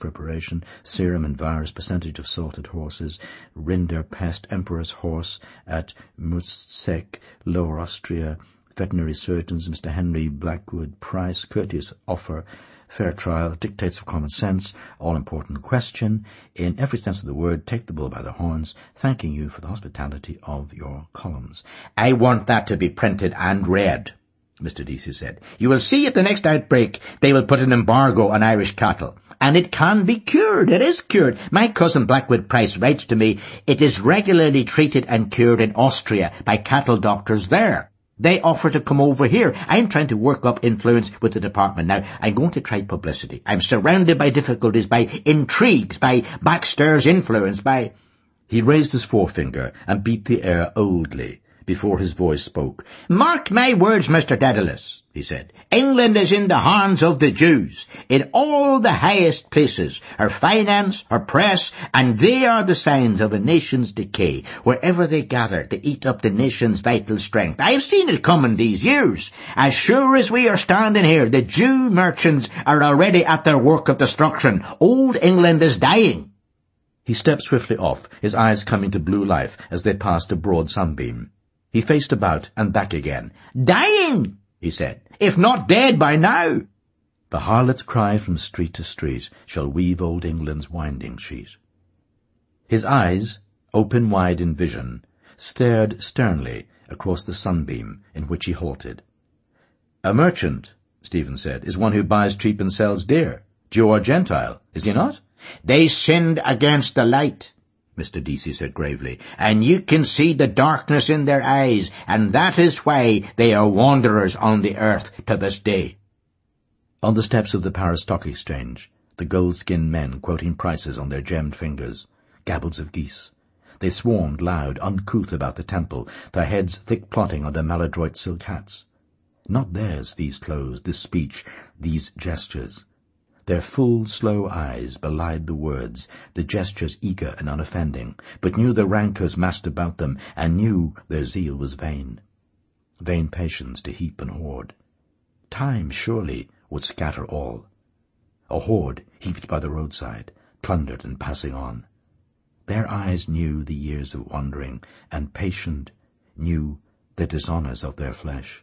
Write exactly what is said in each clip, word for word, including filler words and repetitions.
preparation, serum and virus, percentage of salted horses, Rinderpest, emperor's horse at Muszek, Lower Austria, veterinary surgeons, Mister Henry Blackwood Price, courteous offer, fair trial, dictates of common sense, all-important question, in every sense of the word, take the bull by the horns, thanking you for the hospitality of your columns. I want that to be printed and read, Mister Deasy said. You will see at the next outbreak they will put an embargo on Irish cattle. And it can be cured. It is cured. My cousin Blackwood Price writes to me, it is regularly treated and cured in Austria by cattle doctors there. They offer to come over here. I'm trying to work up influence with the department now. I'm going to try publicity. I'm surrounded by difficulties, by intrigues, by backstairs influence, by... He raised his forefinger and beat the air oldly before his voice spoke. Mark my words, Mister Dedalus, he said. England is in the hands of the Jews, in all the highest places, her finance, her press, and they are the signs of a nation's decay. Wherever they gather to eat up the nation's vital strength. I've seen it coming these years. As sure as we are standing here, the Jew merchants are already at their work of destruction. Old England is dying. He stepped swiftly off, his eyes coming to blue life as they passed a broad sunbeam. He faced about and back again. Dying, he said, if not dead by now. The harlot's cry from street to street shall weave old England's winding sheet. His eyes, open wide in vision, stared sternly across the sunbeam in which he halted. A merchant, Stephen said, is one who buys cheap and sells dear. Jew or Gentile, is he not? They sinned against the light, Mister Deasy said gravely, and you can see the darkness in their eyes, and that is why they are wanderers on the earth to this day. On the steps of the Paris Stock Exchange, the gold-skinned men quoting prices on their gemmed fingers, gabbles of geese. They swarmed loud, uncouth about the temple, their heads thick plotting under maladroit silk hats. Not theirs, these clothes, this speech, these gestures. Their full, slow eyes belied the words, the gestures eager and unoffending, but knew the rancours massed about them, and knew their zeal was vain. Vain patience to heap and hoard. Time, surely, would scatter all. A hoard heaped by the roadside, plundered and passing on. Their eyes knew the years of wandering, and patient, knew the dishonours of their flesh.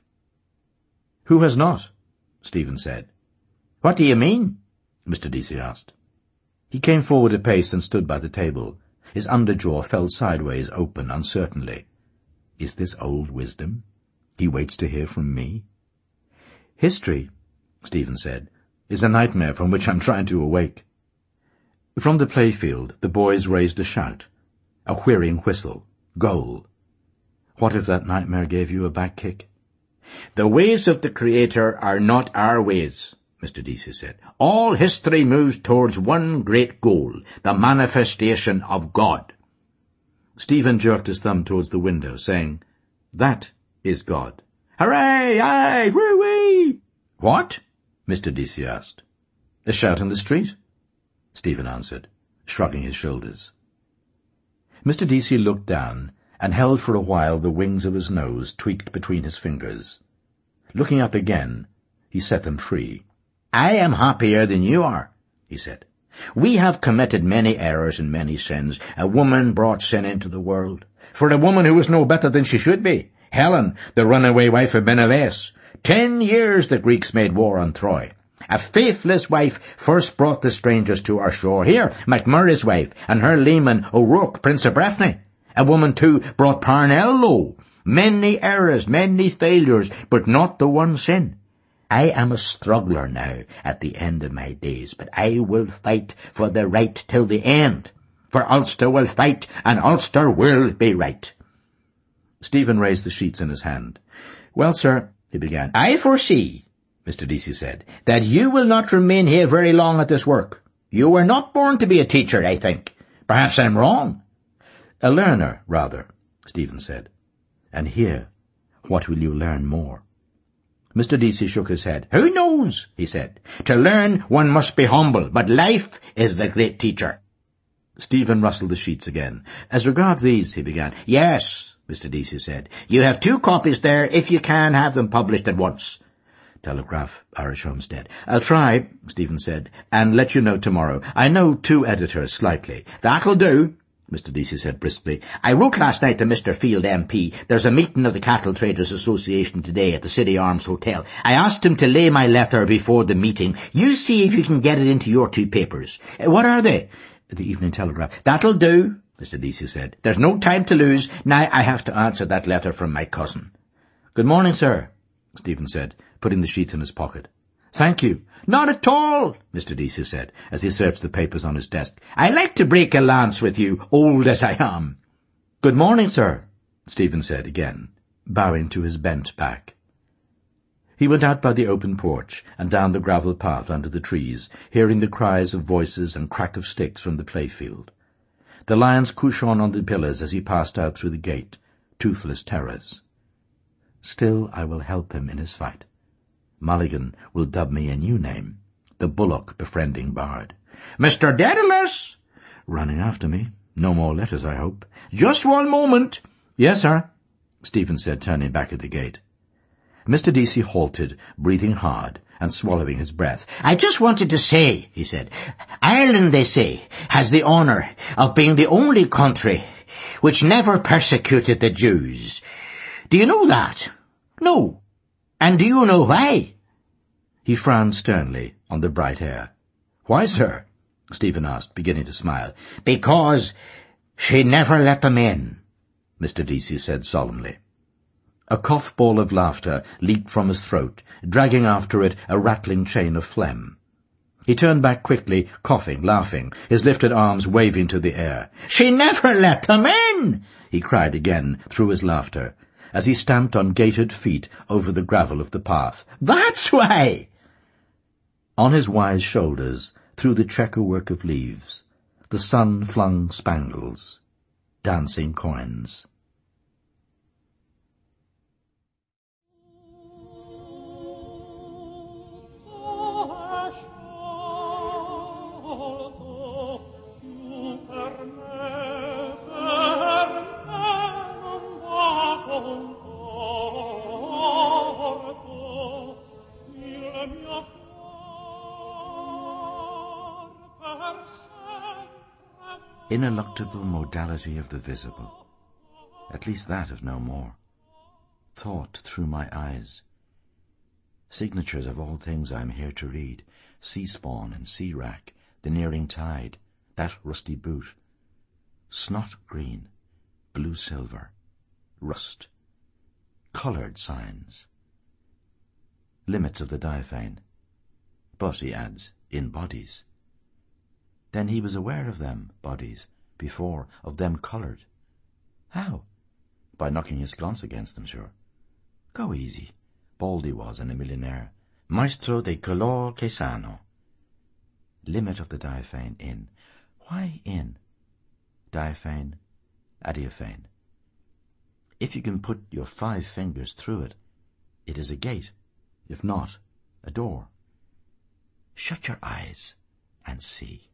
Who has not? Stephen said. What do you mean? Mister Deasy asked. He came forward a pace and stood by the table. His underjaw fell sideways open uncertainly. Is this old wisdom? He waits to hear from me? History, Stephen said, is a nightmare from which I'm trying to awake. From the playfield the boys raised a shout, a whirring whistle, goal. What if that nightmare gave you a back kick? The ways of the Creator are not our ways, Mister Deasy said. All history moves towards one great goal, the manifestation of God. Stephen jerked his thumb towards the window, saying, That is God. Hooray! Aye! Woo-wee! What? Mister Deasy asked. A shout in the street, Stephen answered, shrugging his shoulders. Mister Deasy looked down and held for a while the wings of his nose tweaked between his fingers. Looking up again, he set them free. I am happier than you are, he said. We have committed many errors and many sins. A woman brought sin into the world. For a woman who was no better than she should be. Helen, the runaway wife of Menelaus. Ten years the Greeks made war on Troy. A faithless wife first brought the strangers to our shore. Here, MacMurray's wife, and her leman O'Rourke, Prince of Breffni. A woman, too, brought Parnell low. Many errors, many failures, but not the one sin. I am a struggler now at the end of my days, but I will fight for the right till the end. For Ulster will fight, and Ulster will be right. Stephen raised the sheets in his hand. Well, sir, he began. I foresee, Mister Deasy said, that you will not remain here very long at this work. You were not born to be a teacher, I think. Perhaps I'm wrong. A learner, rather, Stephen said. And here, what will you learn more? Mister Deasy shook his head. Who knows, he said. To learn one must be humble, but life is the great teacher. Stephen rustled the sheets again. As regards these, he began. Yes, Mister Deasy said. You have two copies there if you can have them published at once. Telegraph, Irish Homestead. I'll try, Stephen said, and let you know tomorrow. I know two editors slightly. That'll do, Mister Deasy said briskly. I wrote last night to Mister Field M P. There's a meeting of the Cattle Traders Association today at the City Arms Hotel. I asked him to lay my letter before the meeting. You see if you can get it into your two papers. Uh, what are they? The Evening Telegraph. That'll do, Mister Deasy said. There's no time to lose. Now I have to answer that letter from my cousin. Good morning, sir, Stephen said, putting the sheets in his pocket. Thank you. Not at all, Mister Deasy said, as he searched the papers on his desk. I like to break a lance with you, old as I am. Good morning, sir, Stephen said again, bowing to his bent back. He went out by the open porch and down the gravel path under the trees, hearing the cries of voices and crack of sticks from the playfield. The lions couchant on the pillars as he passed out through the gate, toothless terrors. Still I will help him in his fight. Mulligan will dub me a new name, the bullock befriending bard. Mister Dedalus! Running after me. No more letters, I hope. Just one moment. Yes, sir, Stephen said, turning back at the gate. Mister Deasy halted, breathing hard and swallowing his breath. I just wanted to say, he said, Ireland, they say, has the honour of being the only country which never persecuted the Jews. Do you know that? No. And do you know why? He frowned sternly on the bright air. Why, sir? Stephen asked, beginning to smile. Because she never let them in, Mister Deasy said solemnly. A cough ball of laughter leaped from his throat, dragging after it a rattling chain of phlegm. He turned back quickly, coughing, laughing, his lifted arms waving to the air. She never let them in, he cried again through his laughter, as he stamped on gaitered feet over the gravel of the path. That's why! On his wise shoulders, through the checker-work of leaves, the sun flung spangles, dancing coins. Ineluctable modality of the visible, at least that of no more. Thought through my eyes. Signatures of all things I am here to read, sea-spawn and sea-wrack, the nearing tide, that rusty boot. Snot green, blue-silver, rust. Coloured signs. Limits of the diaphane. But, he adds, in bodies. Then he was aware of them, bodies, before, of them coloured. How? By knocking his sconce against them, sure. Go easy. Baldy was, and a millionaire. Maestro de color che sano. Limit of the diaphane, in. Why in? Diaphane, adiaphane. If you can put your five fingers through it, it is a gate. If not, a door. Shut your eyes and see.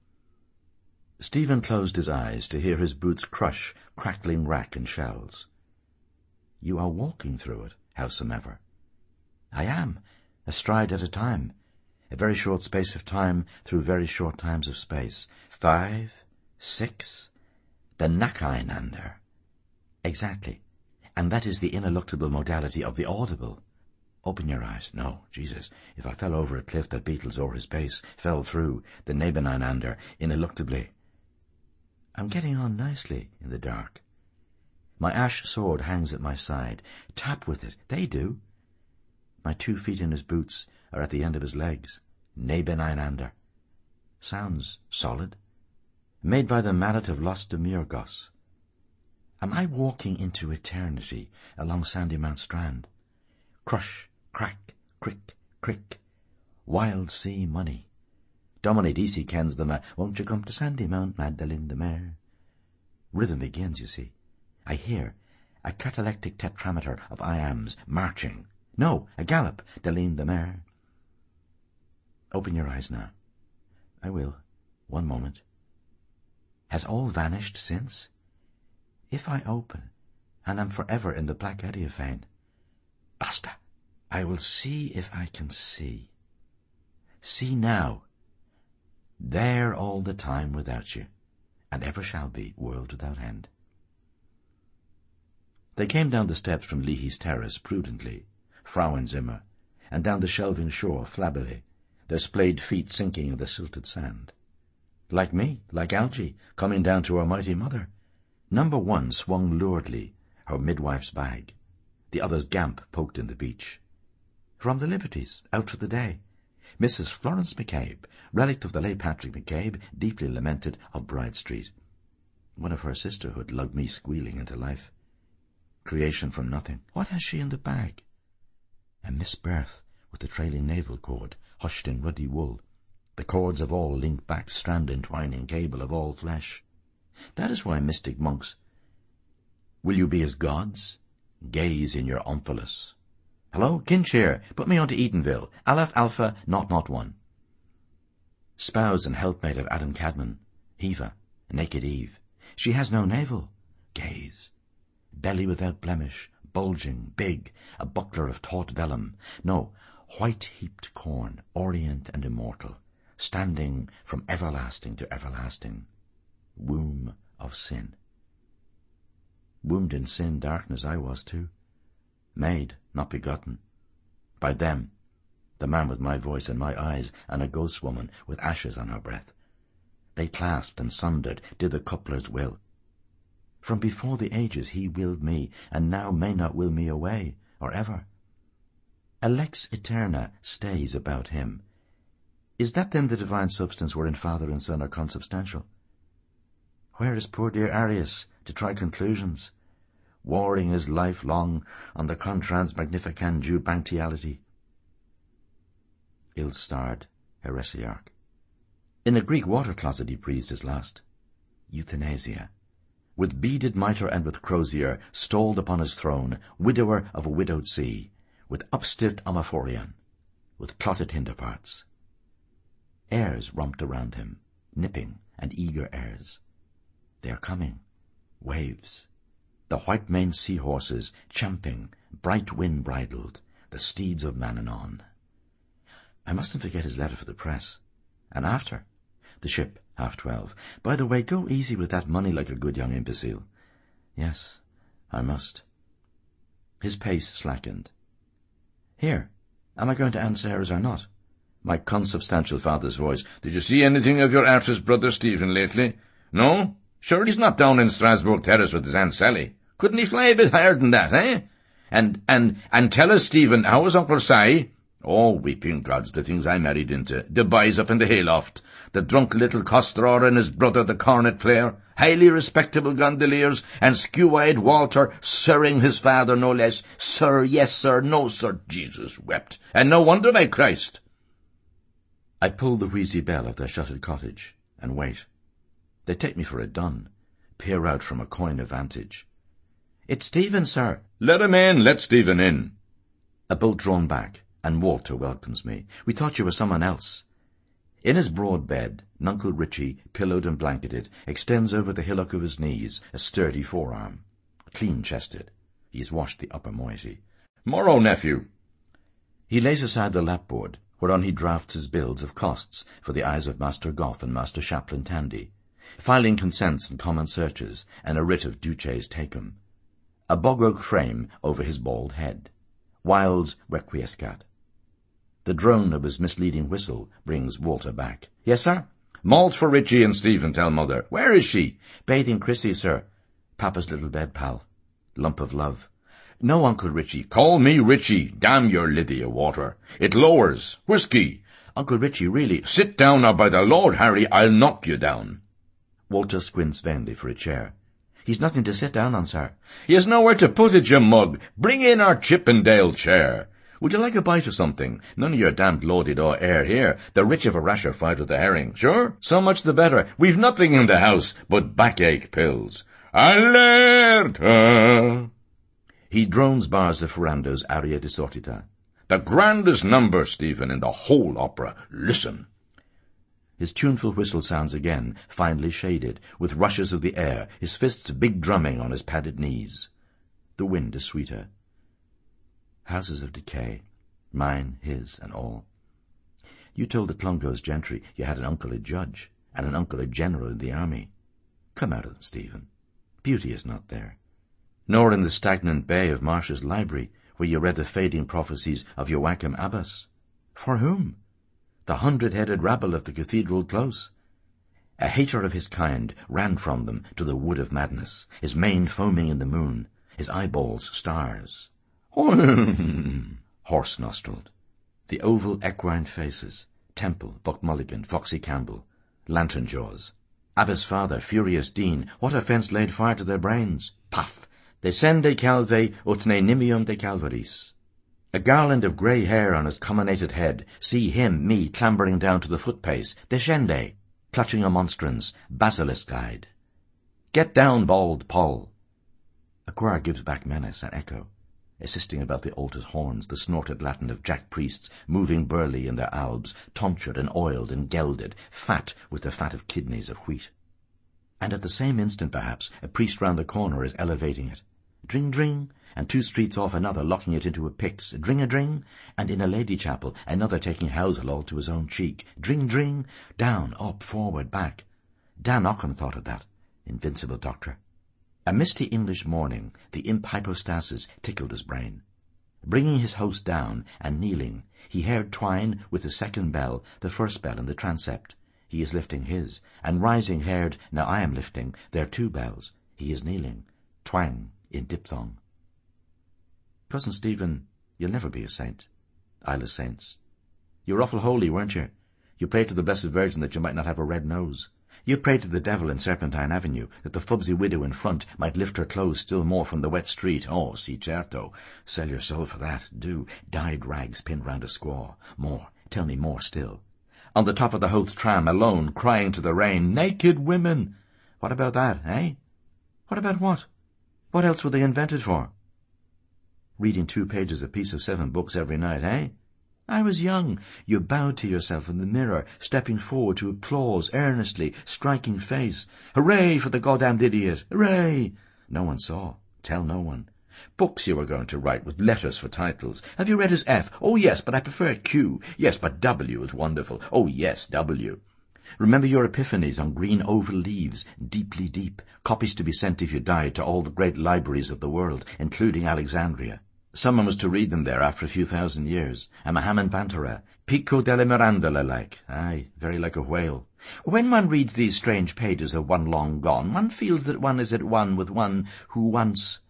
Stephen closed his eyes to hear his boots crush crackling wrack and shells. You are walking through it, howsomever. I am, a stride at a time, a very short space of time through very short times of space. Five, six, the Nachainander. Exactly, and that is the ineluctable modality of the audible. Open your eyes. No, Jesus, if I fell over a cliff that Beatles o'er his base, fell through the Nebenainander ineluctably. I'm getting on nicely in the dark. My ash sword hangs at my side. Tap with it. They do. My two feet in his boots are at the end of his legs. Nebenainander. Sounds solid. Made by the mallet of Los de Murgos. Am I walking into eternity along Sandymount Strand? Crush, crack, crick, crick. Wild sea money. Dominic Deasy kens them a Won't you come to Sandymount, Magdalene the Mare? Rhythm begins, you see. I hear a catalectic tetrameter of iambs marching. No, a gallop, Deline the Mare. Open your eyes now. I will. One moment. Has all vanished since? If I open, and am forever in the black adiaphane. Basta, I will see if I can see. See now. There all the time without you, and ever shall be, world without end. They came down the steps from Leahy's terrace prudently, Frauenzimmer, and down the shelving shore flabbily, their splayed feet sinking in the silted sand. Like me, like Algy, coming down to our mighty mother. Number one swung luridly, her midwife's bag. The other's gamp poked in the beach. From the Liberties, out for the day. Missus Florence McCabe, relict of the late Patrick McCabe, deeply lamented of Bride Street. One of her sisterhood lugged me squealing into life. Creation from nothing. What has she in the bag? A Miss Berth, with the trailing navel cord, hushed in ruddy wool. The cords of all linked back, strand entwining cable of all flesh. That is why mystic monks, will you be as gods? Gaze in your omphalos. Hello, Kinch here. Put me on to Eatonville. Aleph Alpha, not not one. Spouse and helpmate of Adam Cadman. Heva, naked Eve. She has no navel. Gaze. Belly without blemish, bulging, big, a buckler of taut vellum. No, white-heaped corn, orient and immortal, standing from everlasting to everlasting. Womb of sin. Wombed in sin, darkness I was too. Made, not begotten. By them, the man with my voice and my eyes, and a ghost woman with ashes on her breath. They clasped and sundered, did the coupler's will. From before the ages he willed me, and now may not will me away, or ever. A lex eterna stays about him. Is that then the divine substance wherein Father and Son are consubstantial? Where is poor dear Arius to try conclusions, warring his life long on the contrans magnificandum banctiality? Ill-starred heresiarch. In the Greek water-closet he breathed his last. Euthanasia. With beaded mitre and with crozier, stalled upon his throne, widower of a widowed sea, with upstiffed omophorion, with clotted hinder parts. Airs romped around him, nipping and eager airs. They are coming, waves, the white-maned sea-horses, champing, bright wind bridled, the steeds of Mannanon. I mustn't forget his letter for the press. And after, the ship, half twelve. By the way, go easy with that money like a good young imbecile. Yes, I must. His pace slackened. Here, am I going to Aunt Sarah's or not? My consubstantial father's voice. Did you see anything of your artist brother Stephen lately? No? Sure he's not down in Strasbourg Terrace with his Aunt Sally. Couldn't he fly a bit higher than that, eh? And, and, and tell us, Stephen, how is Uncle Si? Oh, weeping gods, the things I married into. The boys up in the hayloft. The drunk little Costeror and his brother, the cornet player. Highly respectable gondoliers. And skew-eyed Walter, sirring his father no less. Sir, yes, sir, no, sir. Jesus wept. And no wonder, by Christ. I pull the wheezy bell of their shuttered cottage, and wait. They take me for a dun, peer out from a coign of vantage. It's Stephen, sir. Let him in, let Stephen in. A bolt drawn back, and Walter welcomes me. We thought you were someone else. In his broad bed, Nuncle Richie, pillowed and blanketed, extends over the hillock of his knees a sturdy forearm, clean-chested. He has washed the upper moiety. Morrow, nephew. He lays aside the lapboard, whereon he drafts his bills of costs for the eyes of Master Goff and Master Chaplain Tandy, filing consents and common searches, and a writ of duces tecum. A bog oak frame over his bald head. Wilde's Requiescat. The drone of his misleading whistle brings Walter back. Yes, sir? Malt for Richie and Stephen, tell mother. Where is she? Bathing Chrissy, sir. Papa's little bed pal. Lump of love. No, Uncle Richie. Call me Richie. Damn your Lydia water. It lowers. Whiskey. Uncle Richie, really. Sit down now, by the Lord Harry, I'll knock you down. Walter squints vainly for a chair. He's nothing to sit down on, sir. He has nowhere to put it, you mug. Bring in our Chippendale chair. Would you like a bite or something? None of your damned loaded or air here. The rich of a rasher fight with the herring. Sure? So much the better. We've nothing in the house but backache pills. Alerta! He drones bars of Ferrando's Aria di Sortita. The grandest number, Stephen, in the whole opera. Listen. His tuneful whistle sounds again, finely shaded, with rushes of the air, his fists big drumming on his padded knees. The wind is sweeter. Houses of decay, Mine, his, and all. You told the Clongowes gentry you had an uncle a judge, and an uncle a general in the army. Come out of them, Stephen. Beauty is not there. Nor in the stagnant bay of Marsh's library, where you read the fading prophecies of Joachim Abbas. For whom? The hundred-headed rabble of the cathedral close. A hater of his kind ran from them to the wood of madness, his mane foaming in the moon, his eyeballs stars. Horse-nostrilled. The oval equine faces, Temple, Buck-Mulligan, Foxy Campbell, Lantern Jaws. Abbas' father, Furious Dean, what offence laid fire to their brains? Puff! Descende calve ut ne nimium de calvaris. A garland of grey hair on his comminated head, see him, me, clambering down to the footpace, descende, clutching a monstrance, basilisk-eyed. Get down, bald Paul. A choir gives back menace and echo, assisting about the altar's horns the snorted Latin of jack priests, moving burly in their albs, tonsured and oiled and gelded, fat with the fat of kidneys of wheat. And at the same instant, perhaps, a priest round the corner is elevating it. Dring-dring, and two streets off another locking it into a pyx. Dring-a-dring, and in a lady chapel another taking housel all to his own cheek. Dring-dring, down, up, forward, back. Dan Ockham thought of that, invincible doctor. A misty English morning, the imp hypostasis tickled his brain. Bringing his host down, and kneeling, he heard twine with the second bell, the first bell in the transept. He is lifting his, and rising heard, now I am lifting, their two bells. He is kneeling, twang in diphthong. Cousin Stephen, you'll never be a saint. Isle of Saints. You were awful holy, weren't you? You prayed to the Blessed Virgin that you might not have a red nose. You prayed to the devil in Serpentine Avenue that the fubsy widow in front might lift her clothes still more from the wet street. Oh, si certo. Sell your soul for that, do. Dyed rags pinned round a squaw. More. Tell me more still. On the top of the Howth tram, alone, crying to the rain, naked women. What about that, eh? What about what? What else were they invented for? Reading two pages apiece of seven books every night, eh? I was young. You bowed to yourself in the mirror, stepping forward to applause earnestly, striking face. Hooray for the goddamned idiot! Hooray! No one saw. Tell no one. Books you were going to write with letters for titles. Have you read his F? Oh, yes, but I prefer Q. Yes, but W is wonderful. Oh, yes, W. Remember your epiphanies on green oval leaves, deeply deep, copies to be sent if you died to all the great libraries of the world, including Alexandria. Someone was to read them there after a few thousand years. A Mohammed Bantara, Pico della Mirandola like, aye, very like a whale. When one reads these strange pages of one long gone, one feels that one is at one with one who once...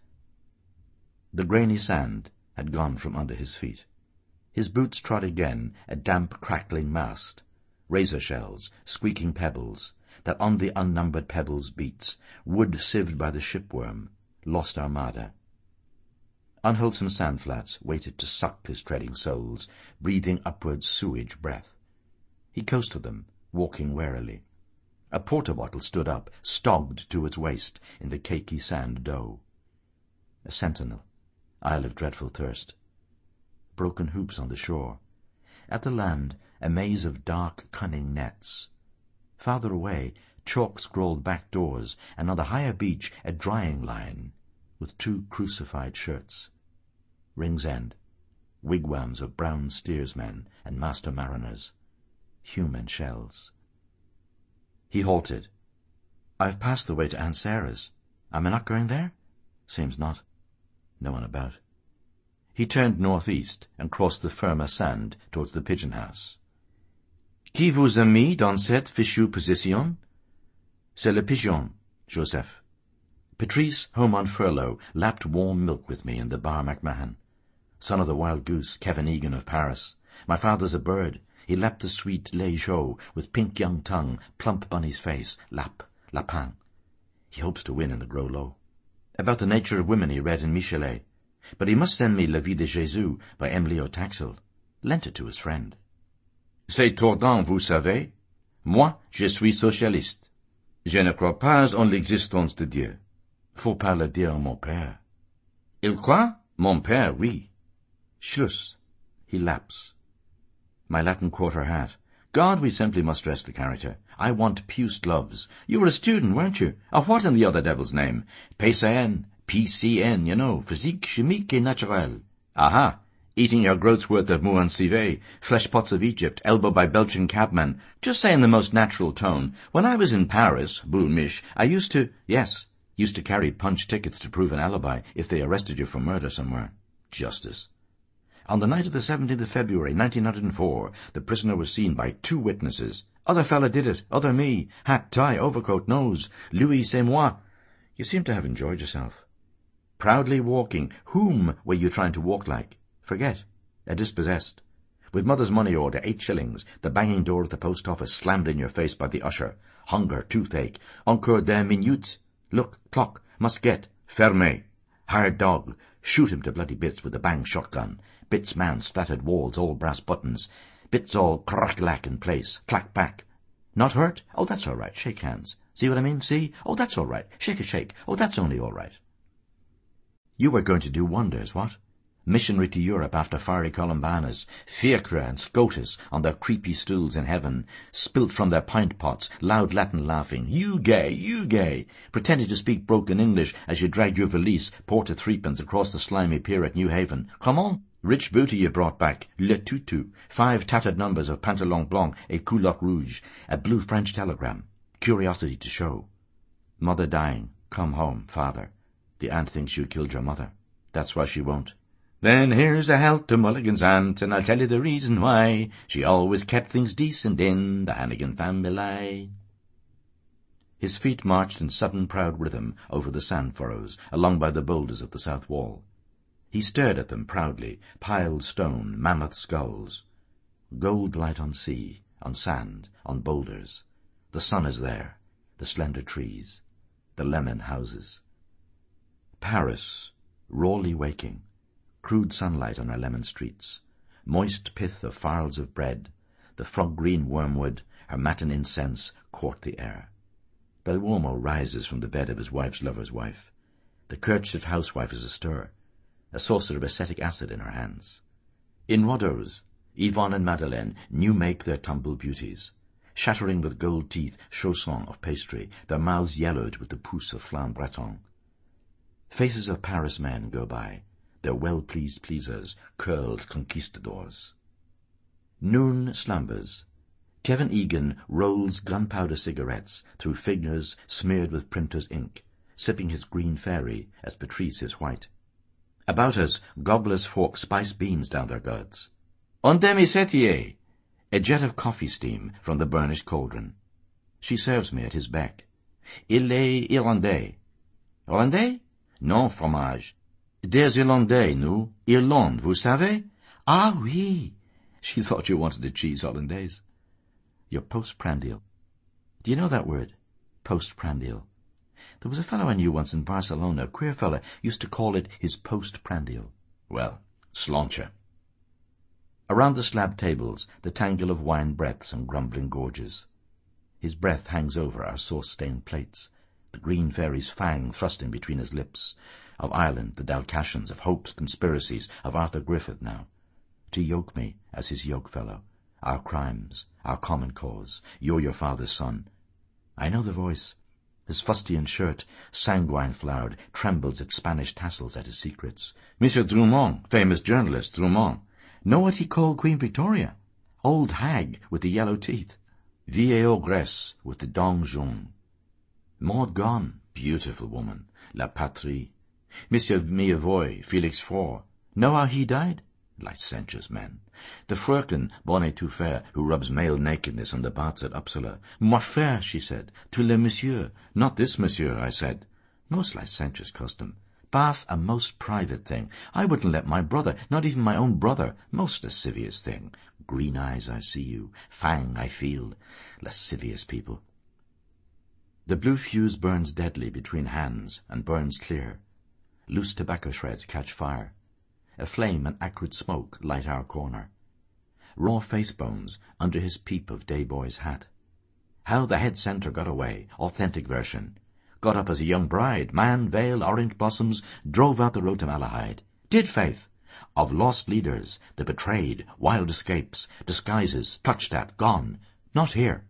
The grainy sand had gone from under his feet. His boots trod again a damp, crackling mast. Razor shells, squeaking pebbles, that on the unnumbered pebbles beats, wood sieved by the shipworm, lost armada. Unwholesome sandflats waited to suck his treading soles, breathing upwards sewage breath. He coasted them, walking warily. A porter bottle stood up, stogged to its waist in the cakey sand dough. A sentinel, isle of dreadful thirst. Broken hoops on the shore. At the land, a maze of dark, cunning nets. Farther away, chalk-scrawled back doors, and on the higher beach a drying line, with two crucified shirts. Ringsend, wigwams of brown steersmen and master mariners, human shells. He halted. I've passed the way to Aunt Sarah's. Am I not going there? Seems not. No one about. He turned northeast and crossed the firmer sand towards the pigeon house. Qui vous a mis dans cette fichue position? C'est le pigeon, Joseph. Patrice, home on furlough, lapped warm milk with me in the bar MacMahon. Son of the wild goose, Kevin Egan of Paris. My father's a bird. He lapped the sweet lait chaud with pink young tongue, plump bunny's face, lap, lapin. He hopes to win in the Grow Low. About the nature of women he read in Michelet. But he must send me La Vie de Jésus by Emily O'Taxel. Lent it to his friend. C'est tordant, vous savez. Moi, je suis socialiste. Je ne crois pas en l'existence de Dieu. Faut pas le dire à mon père. Il croit? Mon père, oui. Schluss. He laps. My Latin Quarter hat. God, we simply must dress the character. I want puce gloves. You were a student, weren't you? Oh, what in the other devil's name? P C N, P C N, you know, physique, chimique et naturelle. Aha! eating your groat's worth of mouan civet, flesh pots of Egypt, elbowed by Belgian cabmen. Just say in the most natural tone, when I was in Paris, boule mich, I used to, yes, used to carry punch tickets to prove an alibi if they arrested you for murder somewhere. Justice. On the night of the seventeenth of February, nineteen oh four, the prisoner was seen by two witnesses. Other fella did it, other me, hat, tie, overcoat, nose, Louis, c'est moi. You seem to have enjoyed yourself. Proudly walking, whom were you trying to walk like? Forget. A dispossessed. With mother's money order, eight shillings, the banging door at the post office slammed in your face by the usher. Hunger, toothache, encore deux minutes. Look, clock, must get, fermé. Hired dog, shoot him to bloody bits with a bang shotgun. Bits man, splattered walls, all brass buttons. Bits all crack-lack in place, clack back. Not hurt? Oh, that's all right, shake hands. See what I mean, see? Oh, that's all right, shake a shake. Oh, that's only all right. You were going to do wonders, what? Missionary to Europe after fiery Columbanus, Fiacre and Scotus on their creepy stools in heaven, spilt from their pint pots, loud Latin laughing, you gay, you gay, pretending to speak broken English as you dragged your valise, porter threepence, across the slimy pier at New Haven. Come on. Rich booty you brought back, le tutu, five tattered numbers of pantalon blanc et culotte rouge, a blue French telegram, curiosity to show. Mother dying, come home, father. The aunt thinks you killed your mother. That's why she won't. Then here's a health to Mulligan's aunt, and I'll tell you the reason why. She always kept things decent in the Hannigan family. His feet marched in sudden proud rhythm over the sand furrows, along by the boulders of the south wall. He stared at them proudly, piled stone, mammoth skulls. Gold light on sea, on sand, on boulders. The sun is there, the slender trees, the lemon houses. Paris, rawly waking, crude sunlight on her lemon streets, moist pith of farls of bread, the frog-green wormwood, her matin incense, court the air. Beluomo rises from the bed of his wife's lover's wife. The kerchiefed housewife is astir, a saucer of acetic acid in her hands. In Rodot's, Yvonne and Madeleine new make their tumble beauties, shattering with gold teeth chaussons of pastry, their mouths yellowed with the pousse of flan breton. Faces of Paris men go by, their well-pleased pleasers, curled conquistadors. Noon slumbers. Kevin Egan rolls gunpowder cigarettes through fingers smeared with printer's ink, sipping his green fairy as Patrice is white. About us, gobblers fork spiced beans down their guts. Un demi-setier, a jet of coffee steam from the burnished cauldron. She serves me at his beck. Il est Irlandais. Irlandais? Non, fromage. Des Irlandais, nous. Irlande, vous savez? Ah, oui. She thought you wanted a cheese hollandaise. You're postprandial. Do you know that word? Postprandial. There was a fellow I knew once in Barcelona, a queer fellow, used to call it his postprandial. Well, slauncher. Around the slab tables, the tangle of wine breaths and grumbling gorges. His breath hangs over our sauce-stained plates, the green fairy's fang thrusting between his lips. Of Ireland, the Dalcassians, of hopes, conspiracies, of Arthur Griffith now. To yoke me as his yoke-fellow, our crimes, our common cause, you're your father's son. I know the voice. His fustian shirt, sanguine-flowered, trembles its Spanish tassels at his secrets. Monsieur Drummond, famous journalist, Drummond. Know what he called Queen Victoria? Old hag with the yellow teeth. Vieille ogresse with the dents jaunes. Maud Gonne, beautiful woman. La Patrie. Monsieur Millevoye, Felix Faure. Know how he died? Licentious men. The Fröken, bonne et tout faire, who rubs male nakedness on the baths at Uppsala. Moi faire, she said. To le monsieur. Not this monsieur, I said. Most licentious custom. Bath a most private thing. I wouldn't let my brother, not even my own brother, most lascivious thing. Green eyes, I see you. Fang, I feel. Lascivious people. The blue fuse burns deadly between hands and burns clear. Loose tobacco shreds catch fire. A flame and acrid smoke light our corner. Raw face bones under his peep of day-boy's hat. How the head centre got away, authentic version. Got up as a young bride, man, veil, orange blossoms, drove out the road to Malahide. Did faith. Of lost leaders, the betrayed, wild escapes, disguises, touched at, gone. Not here.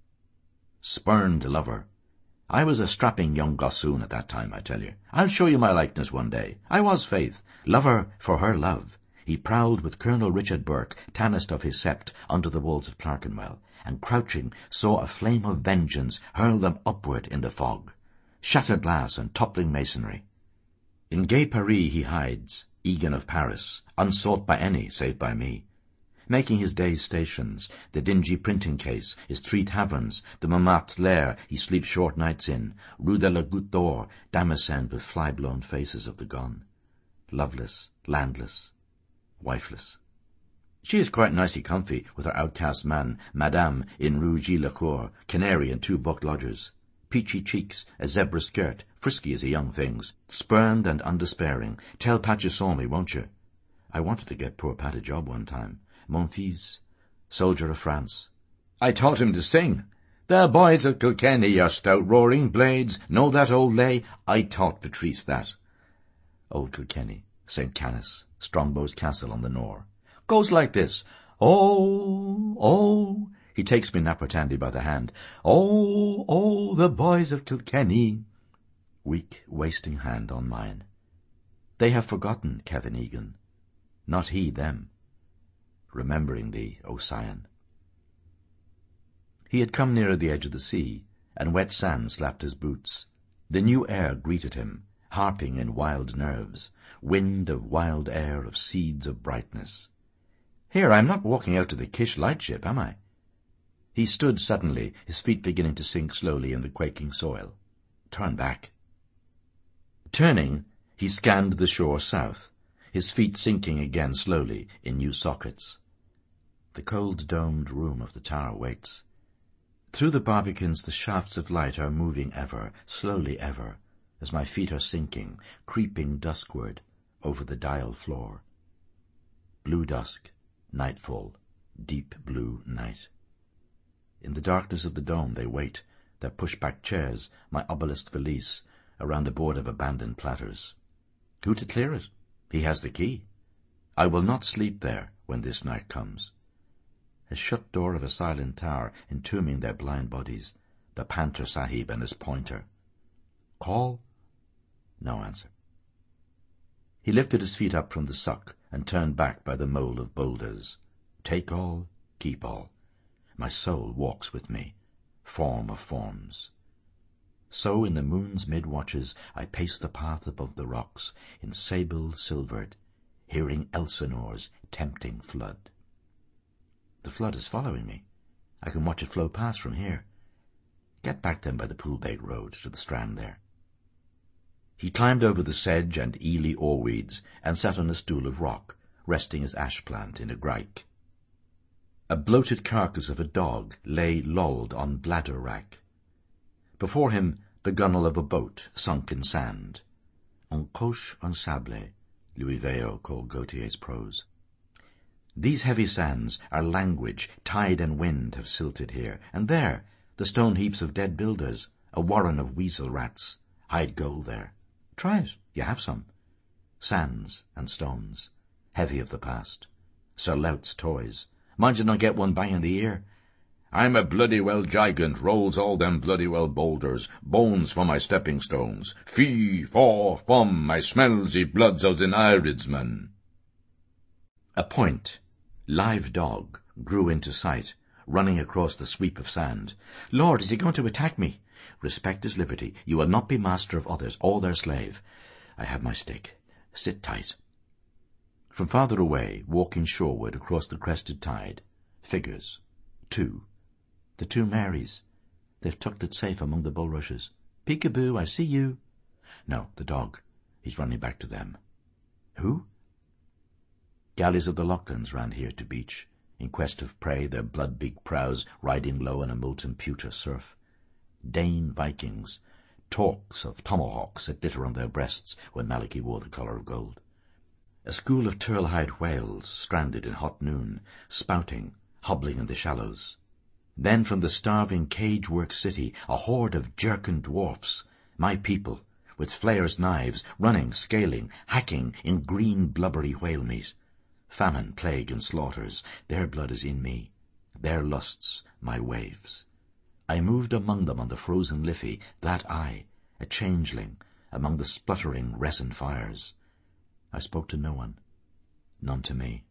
Spurned lover. I was a strapping young gossoon at that time, I tell you. I'll show you my likeness one day. I was Faith, lover for her love. He prowled with Colonel Richard Burke, tannest of his sept, under the walls of Clerkenwell, and crouching saw a flame of vengeance hurl them upward in the fog. Shattered glass and toppling masonry. In gay Paris he hides, Egan of Paris, unsought by any save by me. Making his day's stations, the dingy printing case, his three taverns, the Montmartre lair he sleeps short nights in, Rue de la Goutte d'Or, damascened with fly-blown faces of the gone. Loveless, landless, wifeless. She is quite nicely comfy with her outcast man, Madame, in Rue Gilles-le-Cour, canary and two buck lodgers. Peachy cheeks, a zebra skirt, frisky as a young thing's, spurned and undespairing. Tell Pat you saw me, won't you? I wanted to get poor Pat a job one time. Mon fils, soldier of France. I taught him to sing. The boys of Kilkenny are stout roaring blades. Know that old lay? I taught Patrice that. Old Kilkenny, Saint Canice, Strongbow's castle on the Nore. Goes like this. Oh, oh. He takes me Nappertandy by the hand. Oh, oh, the boys of Kilkenny. Weak, wasting hand on mine. They have forgotten Kevin Egan. Not he them. Remembering thee, O Sion. He had come nearer the edge of the sea, and wet sand slapped his boots. The new air greeted him, harping in wild nerves, wind of wild air of seeds of brightness. Here, I am not walking out to the Kish lightship, am I? He stood suddenly, his feet beginning to sink slowly in the quaking soil. Turn back. Turning, he scanned the shore south, his feet sinking again slowly in new sockets. The cold domed room of the tower waits. Through the barbicans the shafts of light are moving ever, slowly ever, as my feet are sinking, creeping duskward over the dial floor. Blue dusk, nightfall, deep blue night. In the darkness of the dome they wait, their push-back chairs, my obelisk valise, around a board of abandoned platters. Who to clear it? He has the key. I will not sleep there when this night comes. A shut door of a silent tower entombing their blind bodies, the Panther Sahib and his pointer. Call? No answer. He lifted his feet up from the suck and turned back by the mole of boulders. Take all, keep all. My soul walks with me, form of forms. So in the moon's mid-watches I pace the path above the rocks, in sable silvered, hearing Elsinore's tempting flood. The flood is following me. I can watch it flow past from here. Get back then by the Poolbeg road to the strand there. He climbed over the sedge and eely oarweeds and sat on a stool of rock, resting his ash plant in a grike. A bloated carcass of a dog lay lolled on bladder rack. Before him the gunwale of a boat sunk in sand. En coche en sable, Louis Veo called Gautier's prose. These heavy sands are language, tide and wind have silted here, and there, the stone heaps of dead builders, a warren of weasel rats, hide gold there. Try it, you have some. Sands and stones, heavy of the past. Sir Lout's toys. Mind you not get one bang in the ear. I'm a bloody well gigant, rolls all them bloody well boulders, bones for my stepping stones. Fee, faw, fum, I smells the bloods of the Iridsman. A point, live dog, grew into sight, running across the sweep of sand. Lord, is he going to attack me? Respect his liberty. You will not be master of others, or their slave. I have my stick. Sit tight. From farther away, walking shoreward across the crested tide, figures. Two. The two Marys. They've tucked it safe among the bulrushes. Peekaboo, I see you. No, the dog. He's running back to them. Who? Galleys of the Lachlan's ran here to beach, in quest of prey, their blood-beaked prows riding low in a molten pewter surf. Dane Vikings, talks of tomahawks that glitter on their breasts when Malachy wore the colour of gold. A school of turtle-eyed whales stranded in hot noon, spouting, hobbling in the shallows. Then from the starving cage-work city a horde of jerkin dwarfs, my people, with flares knives, running, scaling, hacking in green blubbery whale meat. Famine, plague, and slaughters, their blood is in me, their lusts my waves. I moved among them on the frozen Liffey, that I, a changeling, among the spluttering resin fires. I spoke to no one. None to me.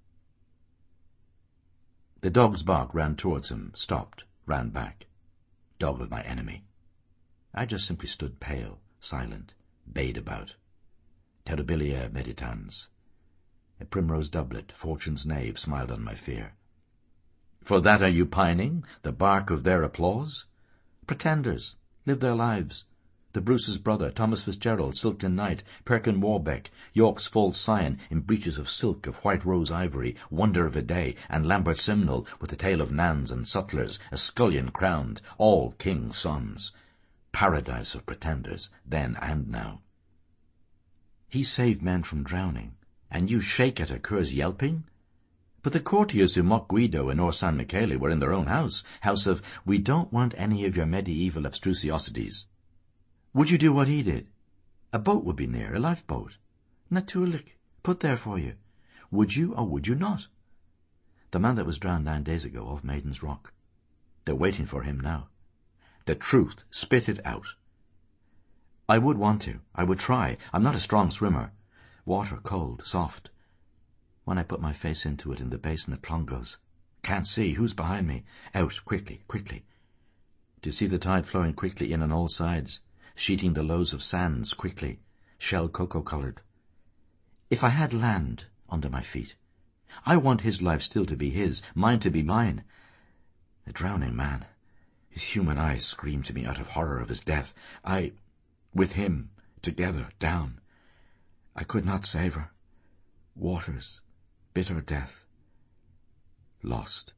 The dog's bark ran towards him, stopped, ran back. Dog of my enemy. I just simply stood pale, silent, bayed about. Terribilia meditans. A primrose doublet, fortune's knave, smiled on my fear. For that are you pining, the bark of their applause? Pretenders, live their lives. The Bruce's brother, Thomas Fitzgerald, Silkton Knight, Perkin Warbeck, York's false scion, in breeches of silk of white rose ivory, wonder of a day, and Lambert Simnel, with the tale of Nans and sutlers, a scullion crowned, all king's sons. Paradise of pretenders, then and now. He saved men from drowning, and you shake at a cur's yelping? But the courtiers who mocked Guido and or San Michele were in their own house, house of, we don't want any of your medieval abstrusiosities. Would you do what he did? A boat would be near, a lifeboat. Natuurlijk, put there for you. Would you or would you not? The man that was drowned nine days ago off Maiden's Rock. They're waiting for him now. The truth, spit it out. I would want to. I would try. I'm not a strong swimmer. Water cold, soft. When I put my face into it in the basin at Clongowes. Can't see. Who's behind me? Out, quickly, quickly. Do you see the tide flowing quickly in on all sides? Sheeting the lows of sands quickly, shell cocoa-coloured. If I had land under my feet, I want his life still to be his, mine to be mine. A drowning man. His human eyes screamed to me out of horror of his death. I, with him, together, down. I could not save her. Waters, bitter death. Lost.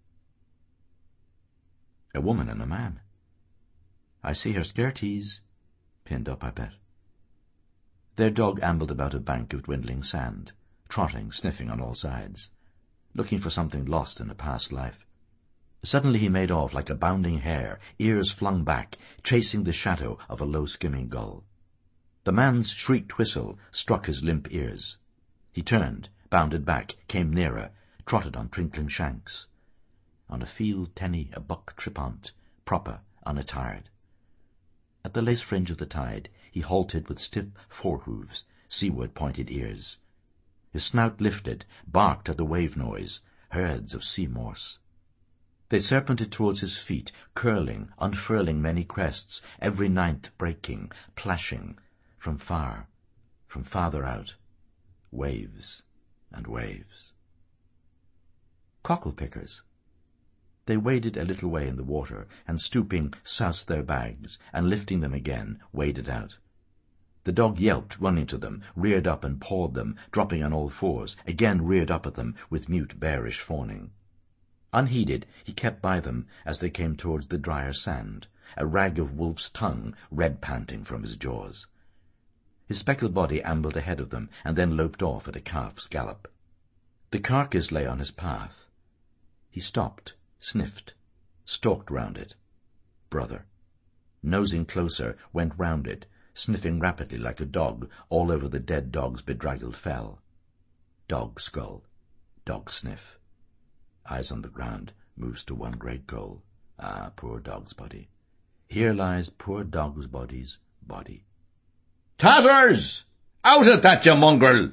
A woman and a man. I see her skirties. Pinned up, I bet. Their dog ambled about a bank of dwindling sand, trotting, sniffing on all sides, looking for something lost in a past life. Suddenly he made off like a bounding hare, ears flung back, chasing the shadow of a low-skimming gull. The man's shrieked whistle struck his limp ears. He turned, bounded back, came nearer, trotted on twinkling shanks. On a field tenny a buck trippant, proper, unattired. At the lace fringe of the tide, he halted with stiff forehoofs, seaward-pointed ears. His snout lifted, barked at the wave noise, herds of sea morse. They serpented towards his feet, curling, unfurling many crests, every ninth breaking, plashing, from far, from farther out, waves and waves. Cockle-pickers. They waded a little way in the water, and stooping, soused their bags, and lifting them again, waded out. The dog yelped, running to them, reared up and pawed them, dropping on all fours, again reared up at them with mute bearish fawning. Unheeded, he kept by them as they came towards the drier sand, a rag of wolf's tongue red panting from his jaws. His speckled body ambled ahead of them, and then loped off at a calf's gallop. The carcass lay on his path. He stopped, sniffed, stalked round it. Brother. Nosing closer, went round it, sniffing rapidly like a dog all over the dead dog's bedraggled fell. Dog skull, dog sniff. Eyes on the ground, moves to one great goal. Ah, poor dog's body. Here lies poor dog's body's body. Tatters! Out at that, you mongrel!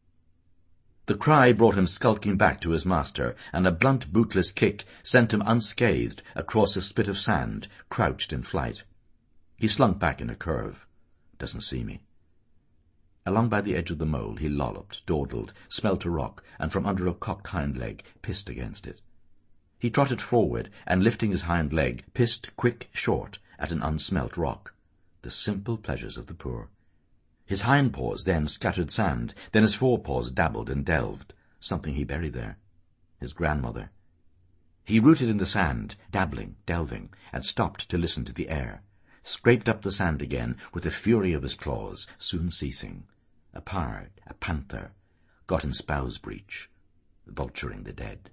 The cry brought him skulking back to his master, and a blunt, bootless kick sent him unscathed across a spit of sand, crouched in flight. He slunk back in a curve. Doesn't see me. Along by the edge of the mole he lolloped, dawdled, smelt a rock, and from under a cocked hind leg pissed against it. He trotted forward, and lifting his hind leg, pissed quick, short, at an unsmelt rock. The simple pleasures of the poor. His hind paws then scattered sand, then his forepaws dabbled and delved, something he buried there. His grandmother. He rooted in the sand, dabbling, delving, and stopped to listen to the air, scraped up the sand again with the fury of his claws, soon ceasing. A pard, a panther, got in spow's breach, vulturing the dead.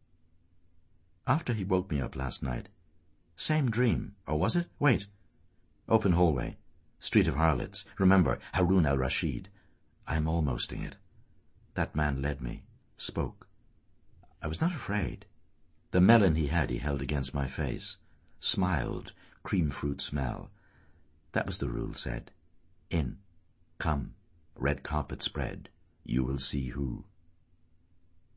After he woke me up last night, same dream, or was it? Wait. Open hallway. Street of Harlots. Remember, Harun al-Rashid. I am almosting it. That man led me, spoke. I was not afraid. The melon he had he held against my face. Smiled, cream fruit smell. That was the rule said. In. Come. Red carpet spread. You will see who.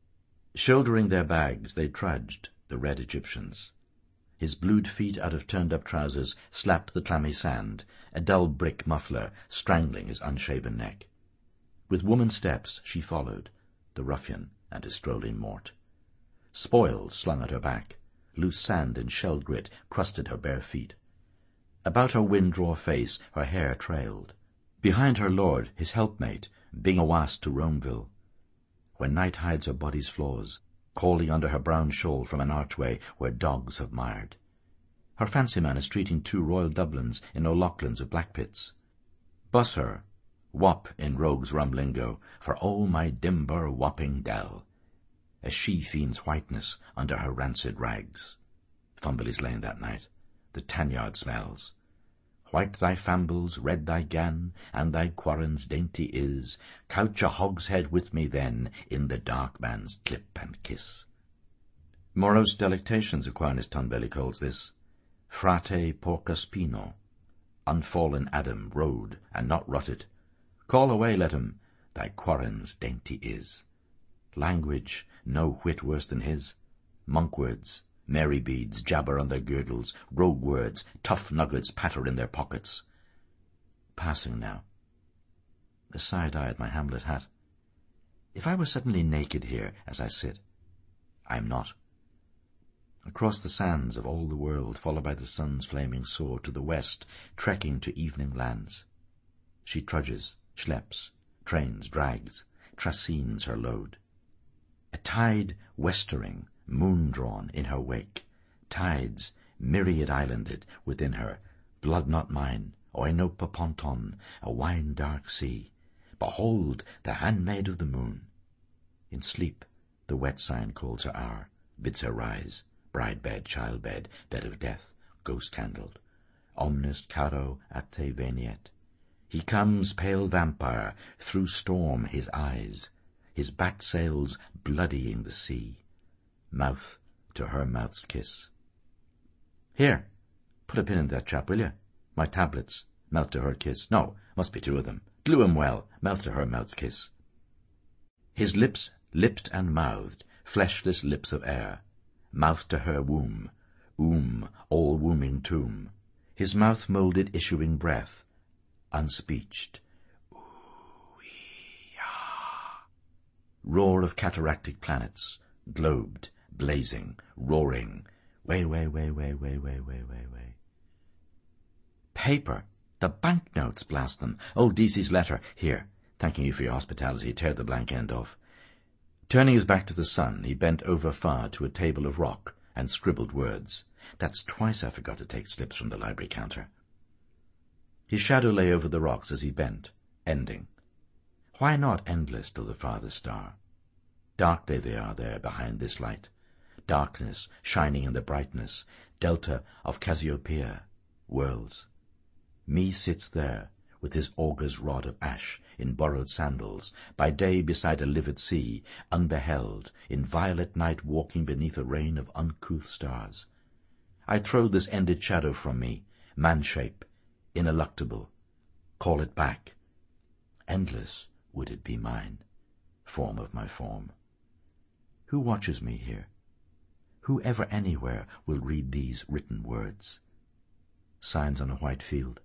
Shouldering their bags, they trudged, the red Egyptians. His blued feet out of turned-up trousers slapped the clammy sand, a dull brick muffler strangling his unshaven neck. With woman steps she followed, the ruffian and his strolling mort. Spoils slung at her back, loose sand and shell grit crusted her bare feet. About her wind-raw face her hair trailed. Behind her lord, his helpmate, being a wast to Romeville. When night hides her body's flaws, calling under her brown shawl from an archway where dogs have mired. Her fancy man is treating two Royal Dublins in O'Loughlin's of Blackpits. Buss her, whop in rogue's rum lingo, for oh my dimber whopping dell, a she-fiend's whiteness under her rancid rags. Fumbally's Lane that night, the tan-yard smells. White thy fambles, red thy gan, and thy quarren's dainty is. Couch a hogshead with me then, in the dark man's clip and kiss. Morose delectations, Aquinas Tunbelly calls this. Frate porca spino. Unfallen Adam rode, and not rutted. Call away, let him, thy quarren's dainty is. Language, no whit worse than his. Monk words, merry beads jabber on their girdles, rogue words, tough nuggets patter in their pockets. Passing now. A side eye at my Hamlet hat. If I were suddenly naked here as I sit, I am not. Across the sands of all the world, followed by the sun's flaming sword to the west, trekking to evening lands. She trudges, schleps, trains, drags, tracines her load. A tide westering, moon-drawn in her wake, tides myriad-islanded within her, blood not mine, Oinopa ponton, a wine-dark sea. Behold the handmaid of the moon. In sleep the wet sign calls her hour, bids her rise, bride-bed, child-bed, bed of death, ghost-candled. Omnis caro a te veniet. He comes, pale vampire, through storm his eyes, his backed sails bloodying the sea. Mouth to her mouth's kiss. Here, put a pin in that chap, will you? My tablets, mouth to her kiss. No, must be two of them. Glue 'em well, mouth to her mouth's kiss. His lips lipped and mouthed, fleshless lips of air. Mouth to her womb, womb, all wombing tomb. His mouth moulded issuing breath, unspeeched. Ooh-ee-ah. Roar of cataractic planets, globed, blazing, roaring. Way, way, way, way, way, way, way, way, way. Paper! The banknotes, blast them! Old Deasy's letter. Here, thanking you for your hospitality, tear the blank end off. Turning his back to the sun, he bent over far to a table of rock and scribbled words. That's twice I forgot to take slips from the library counter. His shadow lay over the rocks as he bent, ending. Why not endless till the farthest star? Darkly they are there behind this light. Darkness shining in the brightness, delta of Cassiopeia, worlds. Me sits there, with his augur's rod of ash, in borrowed sandals, by day beside a livid sea, unbeheld, in violet night walking beneath a rain of uncouth stars. I throw this ended shadow from me, man-shape, ineluctable. Call it back. Endless would it be mine, form of my form. Who watches me here? Who ever anywhere will read these written words? Signs on a white field.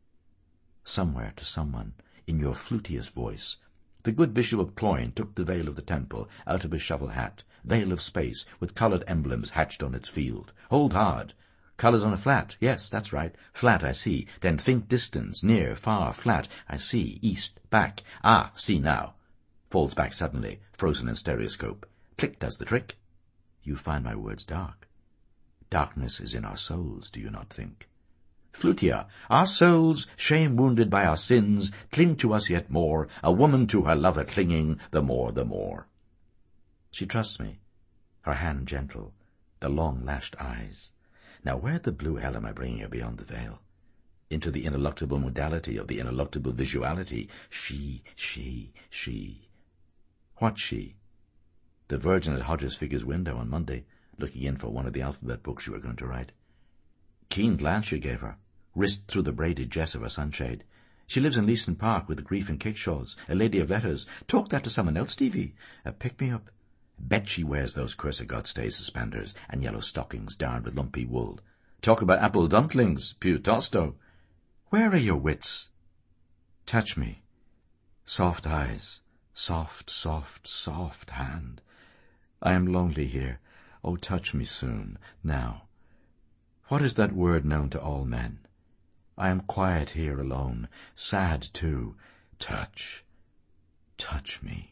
Somewhere to someone, in your flutiest voice, the good Bishop of Cloyne took the veil of the temple out of his shovel hat, veil of space, with coloured emblems hatched on its field. Hold hard. Colours on a flat. Yes, that's right. Flat, I see. Then think distance, near, far, flat. I see. East, back. Ah, see now. Falls back suddenly, frozen in stereoscope. Click does the trick. You find my words dark. Darkness is in our souls, do you not think? Flutia, our souls, shame-wounded by our sins, cling to us yet more, a woman to her lover clinging, the more the more. She trusts me, her hand gentle, the long-lashed eyes. Now where the blue hell am I bringing her beyond the veil? Into the ineluctable modality of the ineluctable visuality. She, she, she. What she? The Virgin at Hodges Figure's window on Monday, looking in for one of the alphabet books you were going to write. Keen glance you gave her, wrist through the braided jess of her sunshade. She lives in Leeson Park with the grief and kickshaws, a lady of letters. Talk that to someone else, Stevie. A pick-me-up. Bet she wears those cursed God-stay suspenders and yellow stockings darned with lumpy wool. Talk about apple dumplings, più tosto. Where are your wits? Touch me. Soft eyes, soft, soft, soft hand. I am lonely here. Oh, touch me soon, now. What is that word known to all men? I am quiet here alone, sad too. Touch, touch me.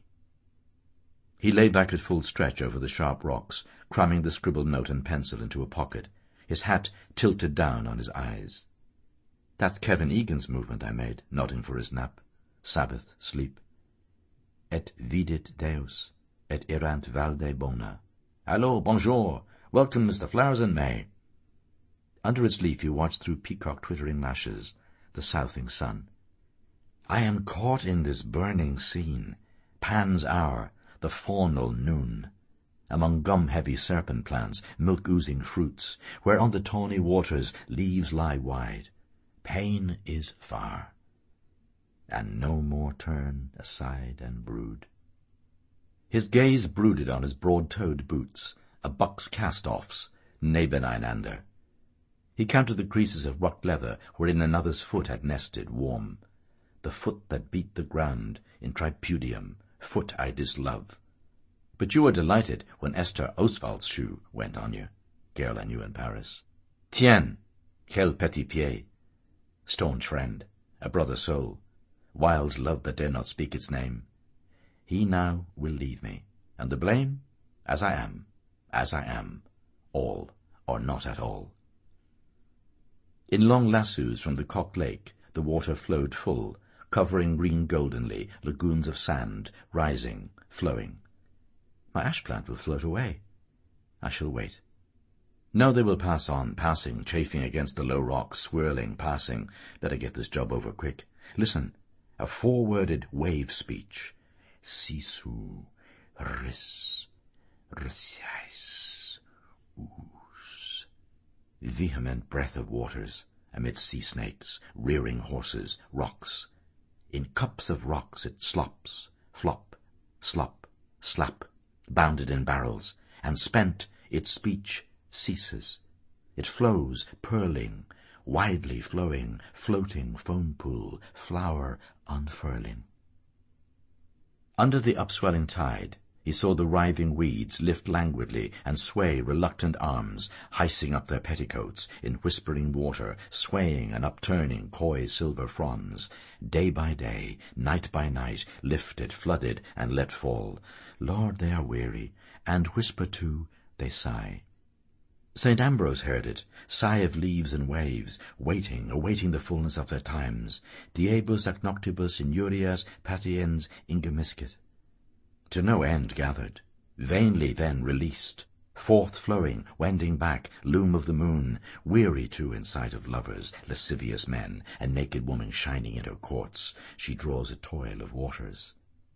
He lay back at full stretch over the sharp rocks, cramming the scribbled note and pencil into a pocket, his hat tilted down on his eyes. That's Kevin Egan's movement I made, nodding for his nap. Sabbath, sleep. Et vidit Deus, et erant valde bona. Hallo, bonjour. Welcome, Mister Flowers and May. Under its leaf he watched through peacock-twittering lashes the southing sun. I am caught in this burning scene, Pan's hour, the faunal noon, among gum-heavy serpent plants, milk-oozing fruits, where on the tawny waters leaves lie wide. Pain is far, and no more turn aside and brood. His gaze brooded on his broad-toed boots, a buck's cast-offs, nebeneinander. He counted the creases of rucked leather wherein another's foot had nested warm, the foot that beat the ground in tripudium, foot I dislove. But you were delighted when Esther Oswald's shoe went on you, girl I knew in Paris. Tiens, quel petit pied. Staunch friend, a brother soul, Wilde's love that dare not speak its name. He now will leave me, and the blame, as I am, as I am, all or not at all. In long lassos from the Cock Lake the water flowed full, covering green goldenly lagoons of sand, rising, flowing. My ash-plant will float away. I shall wait. No, they will pass on, passing, chafing against the low rocks, swirling, passing. Better get this job over quick. Listen, a four-worded wave speech. Sisu, ris, risiais, oos. Vehement breath of waters, amid sea snakes, rearing horses, rocks. In cups of rocks it slops, flop, slop, slap, bounded in barrels, and spent its speech ceases. It flows, purling, widely flowing, floating foam pool, flower unfurling. Under the upswelling tide, he saw the writhing weeds lift languidly and sway reluctant arms, hissing up their petticoats in whispering water, swaying and upturning coy silver fronds. Day by day, night by night, lifted, flooded, and let fall. Lord, they are weary, and whisper too, they sigh. Saint Ambrose heard it, sigh of leaves and waves, waiting, awaiting the fullness of their times. Diebus ac noctibus injurias patiens ingemiscit. To no end gathered, vainly then released, forth flowing, wending back, loom of the moon, weary too in sight of lovers, lascivious men, a naked woman shining in her courts, she draws a toil of waters.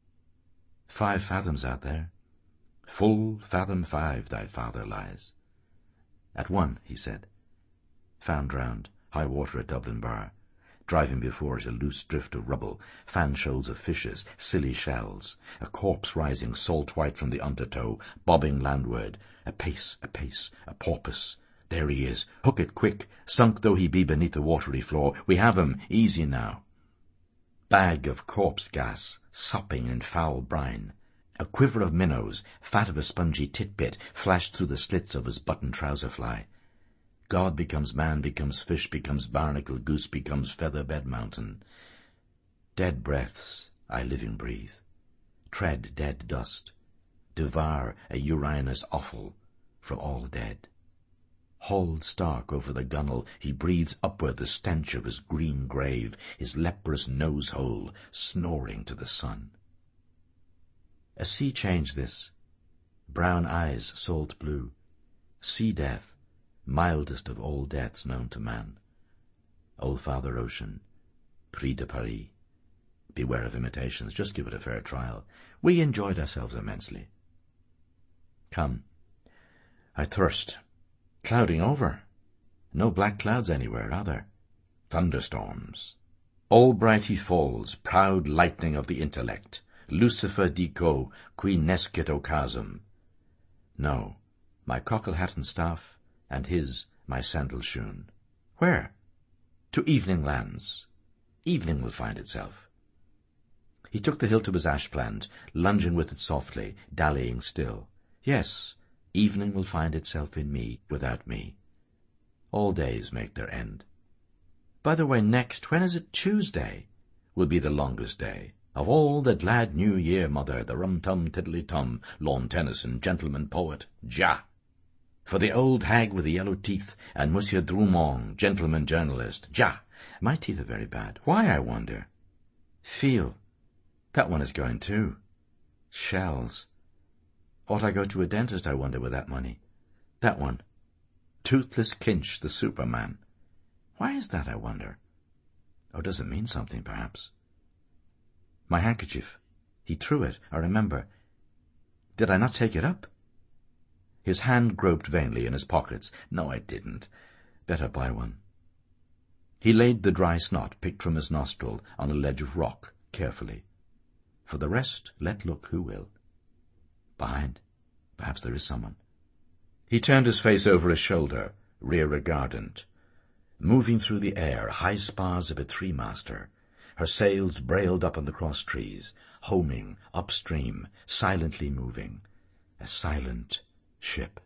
Five fathoms out there, full fathom five thy father lies. At one, he said. Found drowned, high water at Dublin Bar. Driving before it a loose drift of rubble, fan shoals of fishes, silly shells, a corpse rising salt-white from the undertow, bobbing landward, a pace, a pace, a porpoise. There he is, hook it quick, sunk though he be beneath the watery floor. We have him, easy now. Bag of corpse gas, sopping in foul brine. A quiver of minnows, fat of a spongy titbit, flashed through the slits of his button trouser-fly. God becomes man, becomes fish, becomes barnacle, goose becomes feather-bed mountain. Dead breaths I living breathe. Tread dead dust. Devour a Uranus offal from all dead. Hauled stark over the gunwale, he breathes upward the stench of his green grave, his leprous nose-hole snoring to the sun. A sea change this, brown eyes salt blue, sea death, mildest of all deaths known to man. Old Father Ocean, Prix de Paris. Beware of imitations, just give it a fair trial. We enjoyed ourselves immensely. Come, I thirst. Clouding over. No black clouds anywhere, are there? Thunderstorms. All bright he falls, proud lightning of the intellect. Lucifer dico, qui nescit occasum. No, my cockle hat and staff, and his my sandal shoon. Where? To Evening lands. Evening will find itself. He took the hilt of his ash plant, lunging with it softly, dallying still. Yes, evening will find itself in me, without me. All days make their end. By the way, next, when is it? Tuesday will be the longest day. Of all the glad New Year, mother, the rum-tum tiddly-tum, Lorne Tennyson, gentleman poet, ja! For the old hag with the yellow teeth, and Monsieur Drummond, gentleman journalist, ja! My teeth are very bad. Why, I wonder? Feel. That one is going too. Shells. Ought I go to a dentist, I wonder, with that money? That one. Toothless Kinch, the Superman. Why is that, I wonder? Or does it mean something, perhaps? My handkerchief. He threw it, I remember. Did I not take it up? His hand groped vainly in his pockets. No, I didn't. Better buy one. He laid the dry snot, picked from his nostril, on a ledge of rock, carefully. For the rest, let look who will. Behind, perhaps there is someone. He turned his face over his shoulder, rear-regardant. Moving through the air, high spars of a three-master, her sails brailed up on the cross-trees, homing, upstream, silently moving. A silent ship.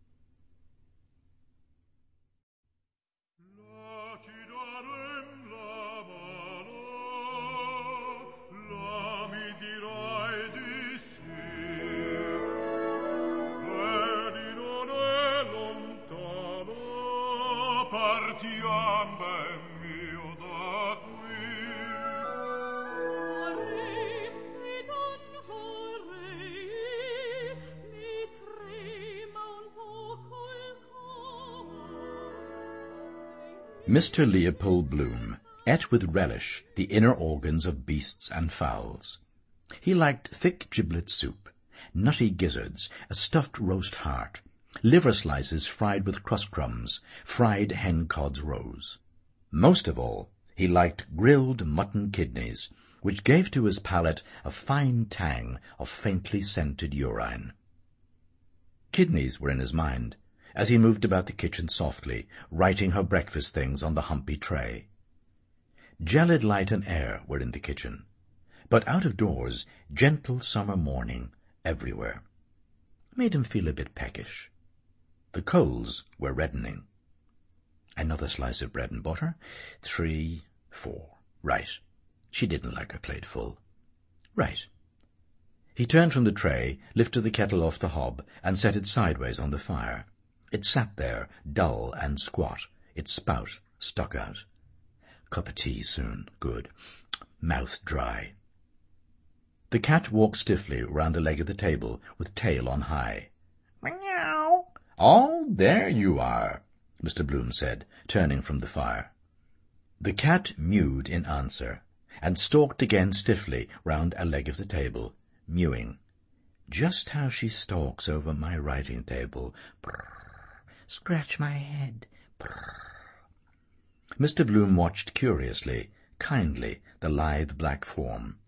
Mister Leopold Bloom ate with relish the inner organs of beasts and fowls. He liked thick giblet soup, nutty gizzards, a stuffed roast heart, liver slices fried with crust crumbs, fried hen-cod's roes. Most of all, he liked grilled mutton kidneys, which gave to his palate a fine tang of faintly scented urine. Kidneys were in his mind, as he moved about the kitchen softly, writing her breakfast things on the humpy tray. Gelid light and air were in the kitchen, but out of doors, gentle summer morning everywhere. Made him feel a bit peckish. The coals were reddening. Another slice of bread and butter. Three, four. Right. She didn't like her plate full. Right. He turned from the tray, lifted the kettle off the hob, and set it sideways on the fire. It sat there, dull and squat, its spout stuck out. Cup of tea soon. Good. Mouth dry. The cat walked stiffly round a leg of the table, with tail on high. Meow. Oh, there you are, Mister Bloom said, turning from the fire. The cat mewed in answer, and stalked again stiffly round a leg of the table, mewing. Just how she stalks over my writing-table. Brrr. Scratch my head. Brrr. Mister Bloom watched curiously, kindly, the lithe black form.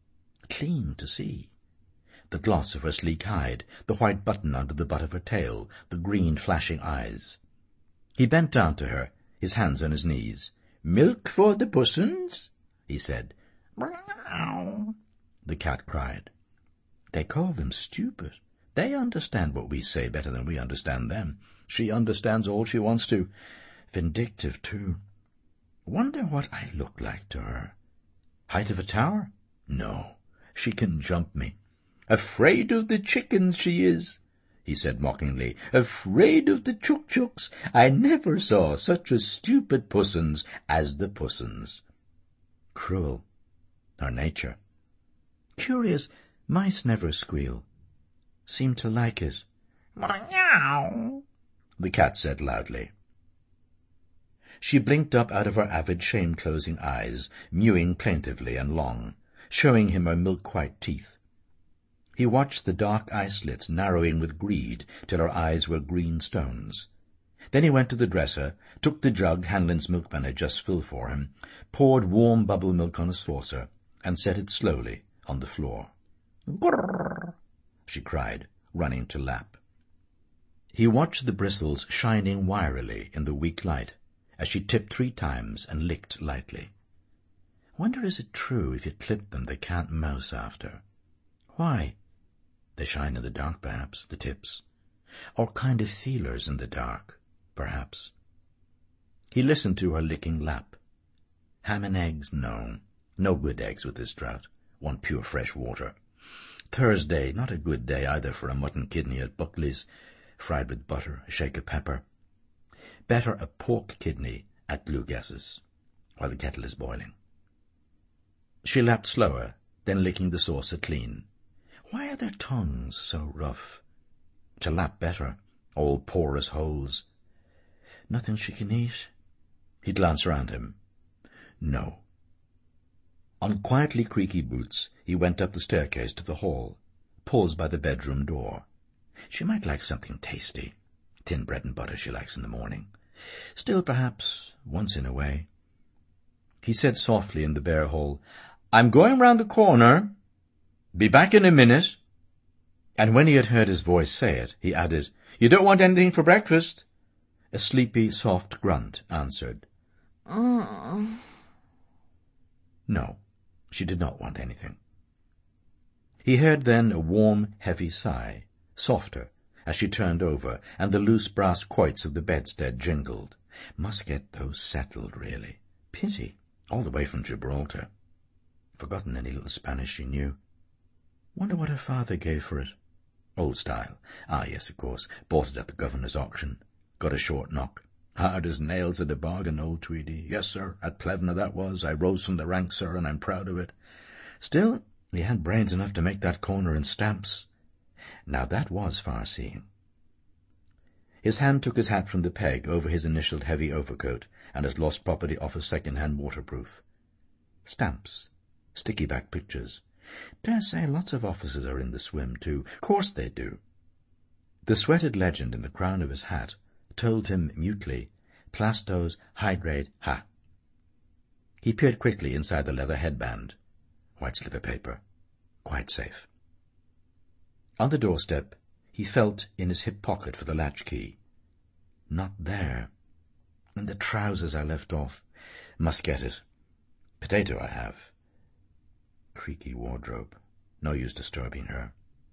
Clean to see. The gloss of her sleek hide, the white button under the butt of her tail, the green flashing eyes. He bent down to her, his hands on his knees. "Milk for the pussins?" he said. "Meow," the cat cried. They call them stupid. They understand what we say better than we understand them. She understands all she wants to. Vindictive, too. Wonder what I look like to her. Height of a tower? No, she can jump me. Afraid of the chickens she is, he said mockingly. Afraid of the chook-chooks. I never saw such a stupid pussins as the pussins. Cruel. Her nature. Curious, mice never squeal. Seem to like it. Meow, the cat said loudly. She blinked up out of her avid shame-closing eyes, mewing plaintively and long, showing him her milk-white teeth. He watched the dark eye-slits narrowing with greed till her eyes were green stones. Then he went to the dresser, took the jug Hanlon's milkman had just filled for him, poured warm bubble milk on a saucer, and set it slowly on the floor. Grrr, she cried, running to lap. He watched the bristles shining wirily in the weak light as she tipped three times and licked lightly. Wonder is it true if you clip them they can't mouse after? Why? They shine in the dark, perhaps, the tips. Or kind of feelers in the dark, perhaps. He listened to her licking lap. Ham and eggs, no. No good eggs with this drought. Want pure fresh water. Thursday, not a good day either for a mutton kidney at Buckley's, fried with butter, a shake of pepper. Better a pork kidney at Lugas's, while the kettle is boiling. She lapped slower, then licking the saucer clean. Why are their tongues so rough? To lap better, all porous holes. Nothing she can eat? He glanced round him. No. On quietly creaky boots, he went up the staircase to the hall, paused by the bedroom door. She might like something tasty. Thin bread and butter she likes in the morning. Still, perhaps, once in a way. He said softly in the bare hall, "I'm going round the corner. Be back in a minute." And when he had heard his voice say it, he added, "You don't want anything for breakfast?" A sleepy, soft grunt answered. Mm. No, she did not want anything. He heard then a warm, heavy sigh, softer, as she turned over, and the loose brass quoits of the bedstead jingled. Must get those settled, really. Pity, all the way from Gibraltar. Forgotten any little Spanish she knew. Wonder what her father gave for it. Old style. Ah, yes, of course. Bought it at the governor's auction. Got a short knock. Hard as nails at a bargain, old Tweedy. Yes, sir, at Plevna that was. I rose from the ranks, sir, and I'm proud of it. Still, he had brains enough to make that corner in stamps. Now that was far-seeing. His hand took his hat from the peg over his initialed heavy overcoat and his lost property office second-hand waterproof. Stamps. Sticky-back pictures. Dare say lots of officers are in the swim, too. Course they do. The sweated legend in the crown of his hat told him mutely, Plasto's high-grade ha. He peered quickly inside the leather headband. White slip of paper. Quite safe. On the doorstep, he felt in his hip pocket for the latchkey. Not there. In the trousers I left off. Must get it. Potato I have. Creaky wardrobe. No use disturbing her.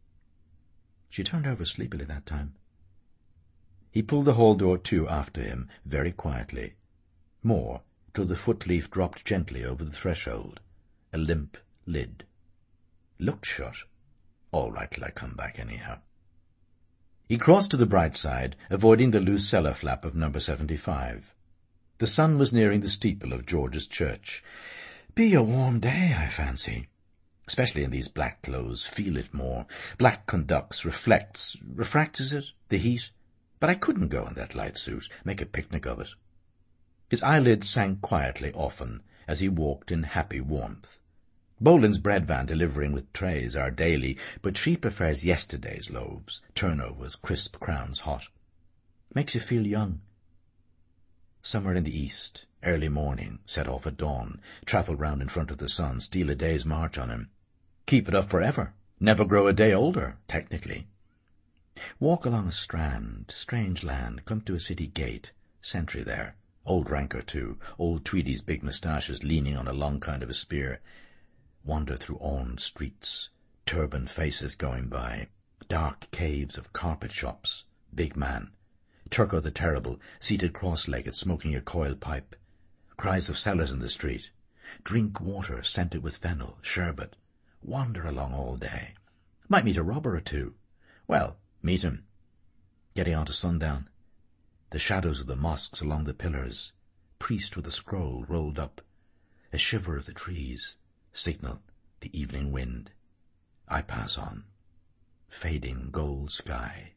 She turned over sleepily that time. He pulled the hall door to after him, very quietly. More, till the foot-leaf dropped gently over the threshold. A limp lid. Looked shut. All right till I come back anyhow. He crossed to the bright side, avoiding the loose cellar flap of number seventy-five. The sun was nearing the steeple of George's church. Be a warm day, I fancy. Especially in these black clothes, feel it more. Black conducts, reflects, refracts, is it, the heat? But I couldn't go in that light suit, make a picnic of it. His eyelids sank quietly often as he walked in happy warmth. Boland's bread van delivering with trays are daily, but she prefers yesterday's loaves, turnovers, crisp crowns hot. Makes you feel young. Somewhere in the east, early morning, set off at dawn, travel round in front of the sun, steal a day's march on him. Keep it up forever, never grow a day older, technically. Walk along a strand, strange land, come to a city gate, sentry there, old ranker too, old Tweedy's big moustaches leaning on a long kind of a spear. Wander through awned streets, turbaned faces going by, dark caves of carpet shops, big man, Turco the Terrible, seated cross-legged, smoking a coil pipe, cries of sellers in the street, drink water scented with fennel, sherbet, wander along all day. Might meet a robber or two. Well, meet him. Getting on to sundown. The shadows of the mosques along the pillars, priest with a scroll rolled up, a shiver of the trees, signal the evening wind. I pass on. Fading gold sky.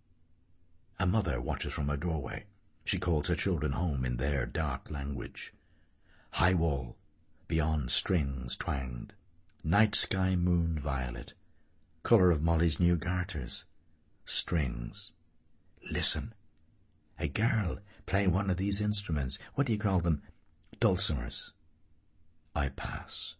A mother watches from her doorway. She calls her children home in their dark language. High wall, beyond strings twanged. Night sky moon violet. Colour of Molly's new garters. Strings. Listen. A girl playing one of these instruments. What do you call them? Dulcimers. I pass.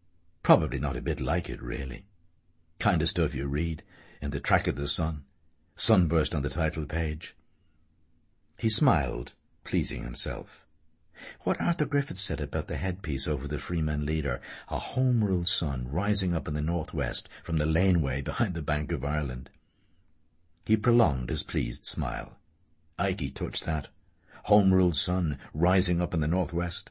Probably not a bit like it, really. Kind of stuff you read in The Track of the Sun. sunburst on the title page. He smiled, pleasing himself. What Arthur Griffith said about the headpiece over the Freeman leader, a home-rule sun rising up in the northwest from the laneway behind the Bank of Ireland. He prolonged his pleased smile. Ikey touched that. Home-rule sun rising up in the northwest.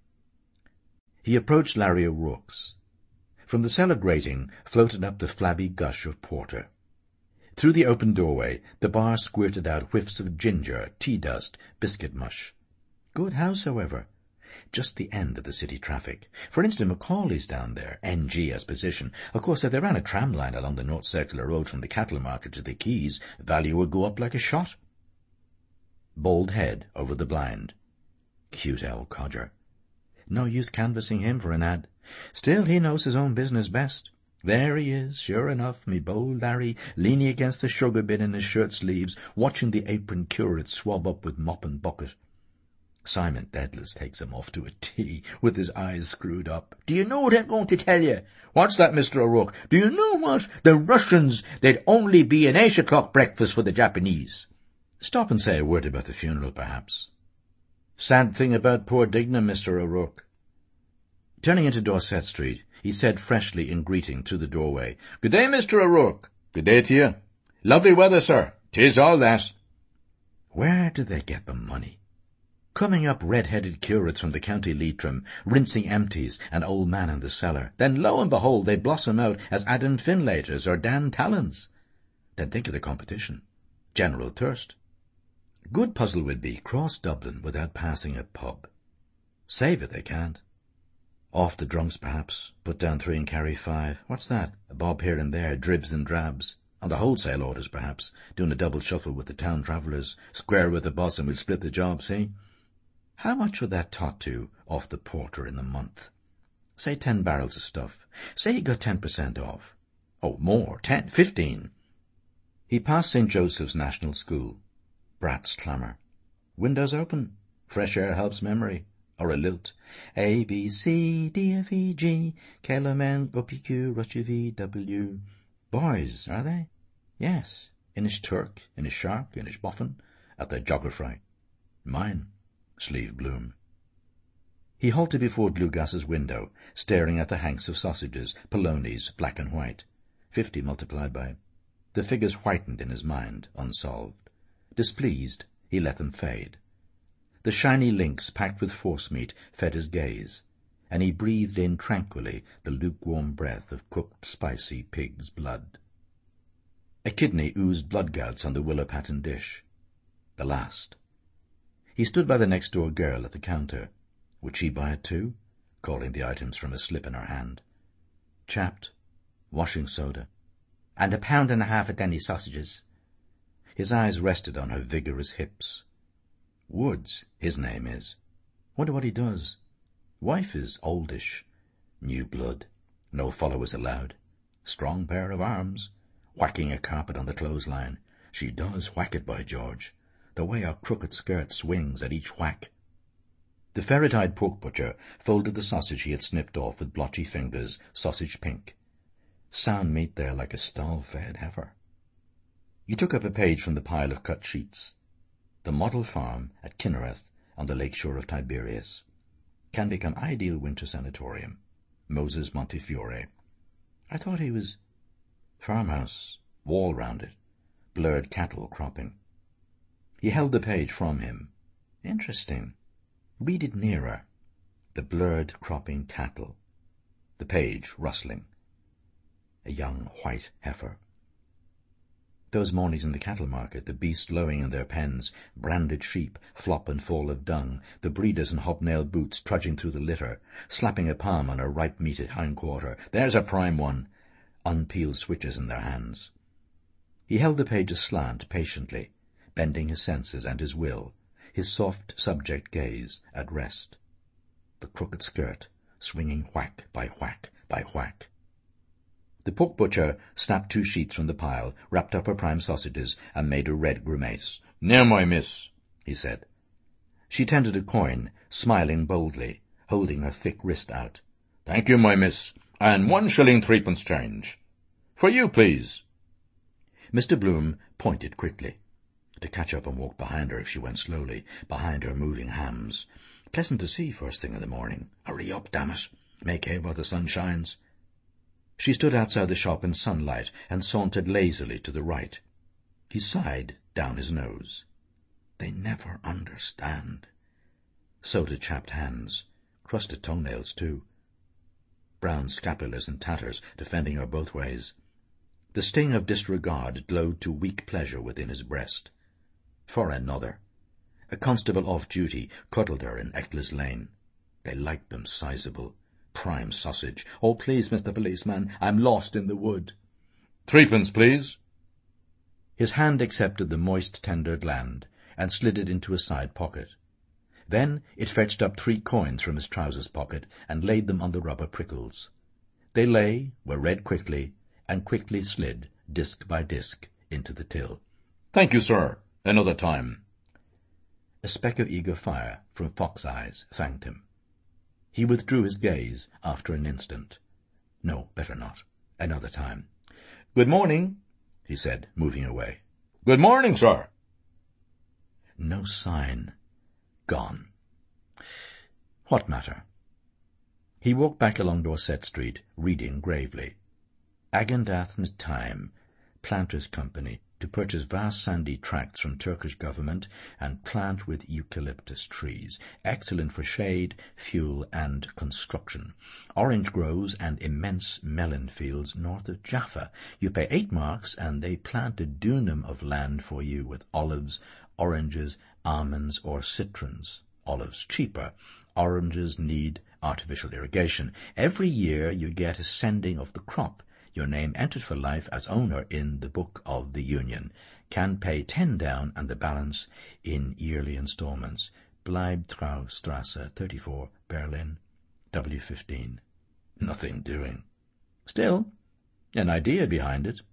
He approached Larry O'Rourke's. From the cellar grating floated up the flabby gush of porter. Through the open doorway, the bar squirted out whiffs of ginger, tea dust, biscuit mush. Good house, however. Just the end of the city traffic. For instance, Macaulay's down there, N G as position. Of course, if they ran a tram line along the North Circular Road from the cattle market to the quays, value would go up like a shot. Bald head over the blind. Cute old codger. No use canvassing him for an ad. Still, he knows his own business best. There he is, sure enough, me bold Larry, leaning against the sugar bin in his shirt sleeves, watching the apron curate swab up with mop and bucket. Simon Dedalus takes him off to a tee, with his eyes screwed up. Do you know what I'm going to tell you? What's that, Mister O'Rourke? Do you know what? The Russians, they'd only be an eight o'clock breakfast for the Japanese. Stop and say a word about the funeral, perhaps. Sad thing about poor Dignam, Mister O'Rourke. Turning into Dorset Street, he said freshly in greeting through the doorway, Good day, Mister O'Rourke. Good day to you. Lovely weather, sir. 'Tis all that. Where did they get the money? Coming up red-headed curates from the County Leitrim, rinsing empties, an old man in the cellar. Then lo and behold, they blossom out as Adam Finlaters or Dan Tallons. Then think of the competition. General Thirst. Good puzzle would be cross Dublin without passing a pub. Save it they can't. Off the drunks, perhaps. Put down three and carry five. What's that? A bob here and there, dribs and drabs. On the wholesale orders, perhaps. Doing a double shuffle with the town travellers. Square with the boss and we'll split the job, see? How much would that tot to off the porter in the month? Say ten barrels of stuff. Say he got ten percent off. Oh, more. Ten, fifteen. He passed Saint Joseph's National School. Brats clamour. Windows open. Fresh air helps memory. Or a lilt. A, B, C, D, F, E, G, K, L, M, N, O, P, Q, R, U, V, W. Boys, are they? Yes. Inish Turk, Inish Shark, Inish Boffin, at their geography. Mine. Sleeve Bloom. He halted before Glugas's window, staring at the hanks of sausages, polonies, black and white. Fifty multiplied by. The figures whitened in his mind, unsolved. Displeased, he let them fade. The shiny links packed with forcemeat fed his gaze, and he breathed in tranquilly the lukewarm breath of cooked spicy pig's blood. A kidney oozed blood-gouts on the willow-pattern dish. The last. He stood by the next-door girl at the counter. Would she buy it too? Calling the items from a slip in her hand. Chapped. Washing soda. And a pound and a half of Denny sausages. His eyes rested on her vigorous hips. Woods, his name is. Wonder what he does. Wife is oldish. New blood. No followers allowed. Strong pair of arms. Whacking a carpet on the clothesline. She does whack it, by George. The way her crooked skirt swings at each whack. The ferret-eyed pork butcher folded the sausage he had snipped off with blotchy fingers, sausage pink. Sound meat there like a stall-fed heifer. He took up a page from the pile of cut sheets. The model farm at Kinnereth on the lakeshore of Tiberias. Can become ideal winter sanatorium. Moses Montefiore. I thought he was... Farmhouse, wall round it, blurred cattle cropping. He held the page from him. Interesting. Read it nearer. The blurred cropping cattle. The page rustling. A young white heifer. Those mornings in the cattle market, the beasts lowing in their pens, branded sheep, flop and fall of dung, the breeders in hobnail boots trudging through the litter, slapping a palm on a ripe-meated hind-quarter. There's a prime one. Unpeeled switches in their hands. He held the page aslant patiently, bending his senses and his will, his soft subject gaze at rest. The crooked skirt, swinging whack by whack by whack. The pork butcher snapped two sheets from the pile, wrapped up her prime sausages, and made a red grimace. "Now, my miss," he said. She tendered a coin, smiling boldly, holding her thick wrist out. "Thank you, my miss, and one shilling threepence change. For you, please." Mister Bloom pointed quickly, to catch up and walk behind her if she went slowly, behind her moving hams. Pleasant to see first thing in the morning. Hurry up, damn it. Make hay while the sun shines. She stood outside the shop in sunlight and sauntered lazily to the right. He sighed down his nose. They never understand. So did chapped hands, crusted toenails too. Brown scapulars in tatters, defending her both ways. The sting of disregard glowed to weak pleasure within his breast. For another. A constable off-duty cuddled her in Eccles Lane. They liked them sizable. Prime sausage. Oh, please, Mister Policeman, I'm lost in the wood. Threepence, please. His hand accepted the moist, tender gland and slid it into a side pocket. Then it fetched up three coins from his trousers pocket and laid them on the rubber prickles. They lay, were read quickly, and quickly slid, disc by disc, into the till. Thank you, sir. Another time. A speck of eager fire from fox eyes thanked him. He withdrew his gaze after an instant. No, better not. Another time. Good morning, he said, moving away. Good morning, sir. No sign. Gone. What matter? He walked back along Dorset Street, reading gravely. Agendath Time, Planters' Company, to purchase vast sandy tracts from Turkish government and plant with eucalyptus trees, excellent for shade, fuel, and construction. Orange groves and immense melon fields north of Jaffa. You pay eight marks, and they plant a dunam of land for you with olives, oranges, almonds, or citrons. Olives cheaper. Oranges need artificial irrigation. Every year you get a sending of the crop. Your name entered for life as owner in the Book of the Union. Can pay ten down and the balance in yearly installments. Bleibtreustrasse, thirty-four, Berlin, W fifteen. Nothing doing. Still, an idea behind it.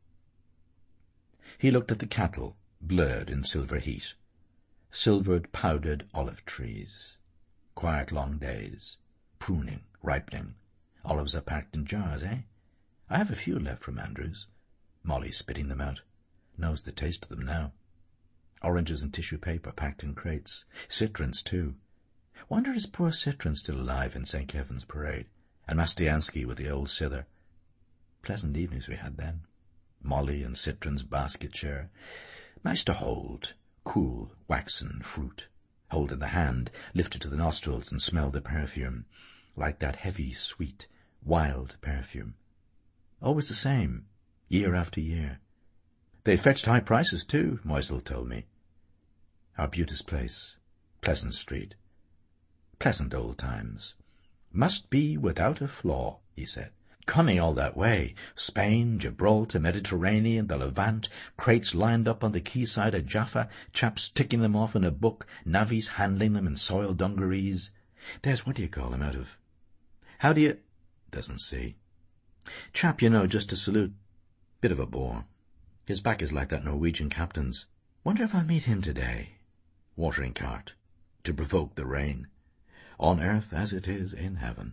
He looked at the cattle, blurred in silver heat. Silvered, powdered olive trees. Quiet long days. Pruning, ripening. Olives are packed in jars, eh? I have a few left from Andrews. Molly spitting them out. Knows the taste of them now. Oranges in tissue paper packed in crates. Citrons, too. Wonder is poor Citron still alive in Saint Kevin's parade, and Mastiansky with the old cither. Pleasant evenings we had then. Molly and Citron's basket chair. Nice to hold. Cool, waxen fruit. Hold in the hand, lifted to the nostrils and smell the perfume. Like that heavy, sweet, wild perfume. Always the same, year after year. They fetched high prices, too, Moisel told me. Arbutus Place, Pleasant Street. Pleasant old times. Must be without a flaw, he said. Coming all that way, Spain, Gibraltar, Mediterranean, the Levant, crates lined up on the quayside at Jaffa, chaps ticking them off in a book, navvies handling them in soiled dungarees. There's what do you call him out of... How do you... Doesn't see. Chap, you know, just to salute. Bit of a bore. His back is like that Norwegian captain's. Wonder if I'll meet him today. Watering cart. To provoke the rain. On earth as it is in heaven.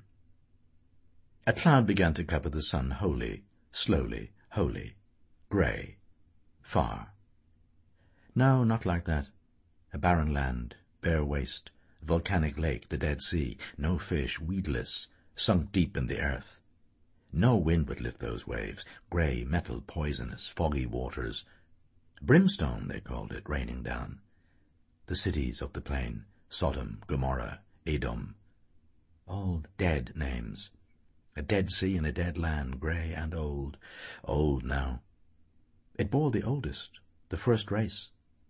A cloud began to cover the sun wholly, slowly, wholly. Grey. Far. No, not like that. A barren land, bare waste, volcanic lake, the Dead Sea, no fish, weedless, sunk deep in the earth. No wind would lift those waves, grey, metal, poisonous, foggy waters. Brimstone, they called it, raining down. The cities of the plain, Sodom, Gomorrah, Edom. All dead names. A dead sea and a dead land, grey and old. Old now. It bore the oldest, the first race.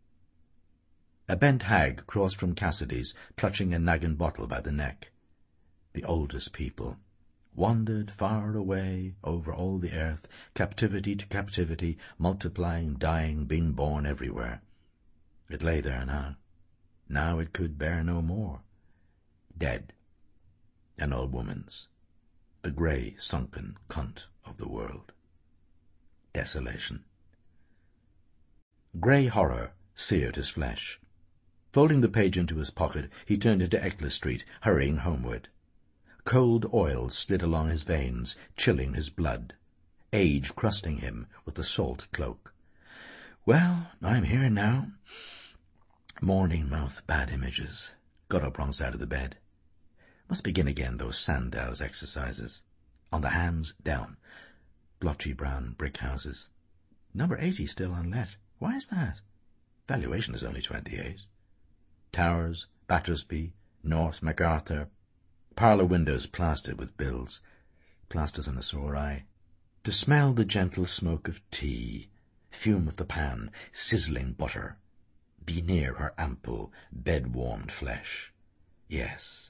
A bent hag crossed from Cassidy's, clutching a naggin bottle by the neck. The oldest people. Wandered far away over all the earth, captivity to captivity, multiplying, dying, being born everywhere. It lay there now. Now it could bear no more. Dead. An old woman's. The grey, sunken cunt of the world. Desolation. Grey horror seared his flesh. Folding the page into his pocket, he turned into Eccles Street, hurrying homeward. Cold oil slid along his veins, chilling his blood. Age crusting him with a salt cloak. Well, I'm here now. Morning mouth, bad images. Got up wrong side of the bed. Must begin again those Sandow's exercises. On the hands, down. Blotchy brown brick houses. Number eighty still unlet. Why is that? Valuation is only twenty-eight. Towers, Battersby, North, MacArthur. Parlour windows plastered with bills. Plasters on a sore eye. To smell the gentle smoke of tea, fume of the pan, sizzling butter. Be near her ample, bed-warmed flesh. Yes,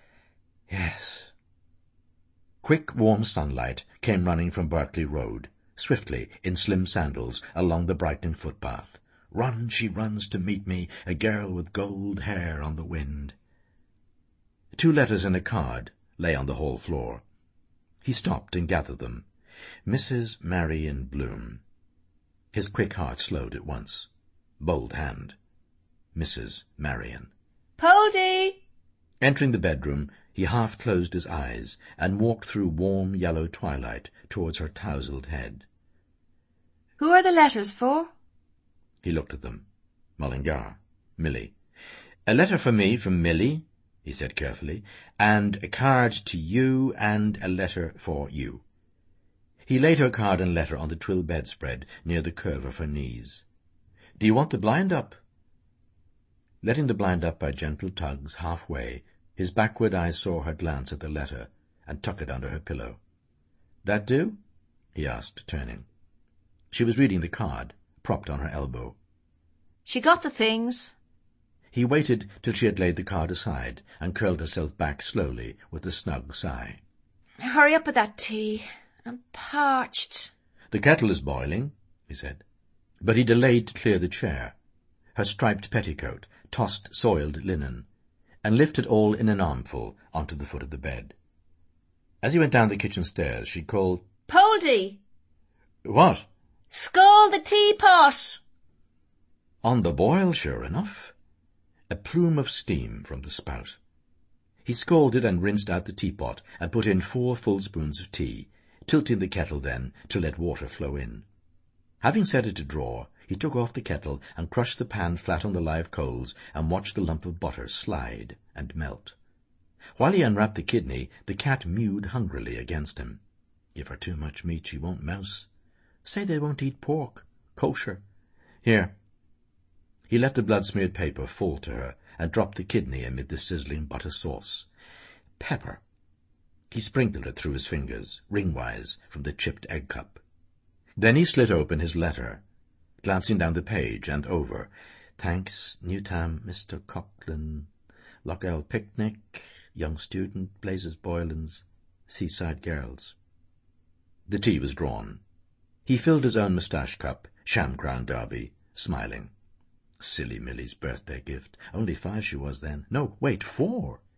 yes. Quick, warm sunlight came running from Berkeley Road, swiftly, in slim sandals, along the brightening footpath. Run, she runs to meet me, a girl with gold hair on the wind. Two letters and a card lay on the hall floor. He stopped and gathered them. Missus Marion Bloom. His quick heart slowed at once. Bold hand. Missus Marion. Poldy! Entering the bedroom, he half closed his eyes and walked through warm yellow twilight towards her tousled head. Who are the letters for? He looked at them. Mullingar. Milly. A letter for me from Milly, he said carefully, and a card to you and a letter for you. He laid her card and letter on the twill bedspread near the curve of her knees. Do you want the blind up? Letting the blind up by gentle tugs halfway, his backward eye saw her glance at the letter and tuck it under her pillow. That do? He asked, turning. She was reading the card, propped on her elbow. She got the things. He waited till she had laid the card aside and curled herself back slowly with a snug sigh. Hurry up with that tea. I'm parched. The kettle is boiling, he said. But he delayed to clear the chair. Her striped petticoat, tossed soiled linen, and lifted all in an armful onto the foot of the bed. As he went down the kitchen stairs, she called, Poldy! What? Scald the teapot! On the boil, sure enough. A plume of steam from the spout. He scalded and rinsed out the teapot and put in four full spoons of tea, tilting the kettle then to let water flow in. Having set it to draw, he took off the kettle and crushed the pan flat on the live coals and watched the lump of butter slide and melt. While he unwrapped the kidney, the cat mewed hungrily against him. Give her too much meat, she won't mouse. Say they won't eat pork. Kosher. Here. He let the blood-smeared paper fall to her and dropped the kidney amid the sizzling butter sauce. Pepper. He sprinkled it through his fingers, ringwise, from the chipped egg cup. Then he slit open his letter, glancing down the page and over. Thanks, Newtown, Mister Coughlin, Lochell Picnic, Young Student, Blazes Boylan's, Seaside Girls. The tea was drawn. He filled his own moustache cup, sham-crown derby, smiling. Silly Milly's birthday gift. Only five she was then. No, wait, four.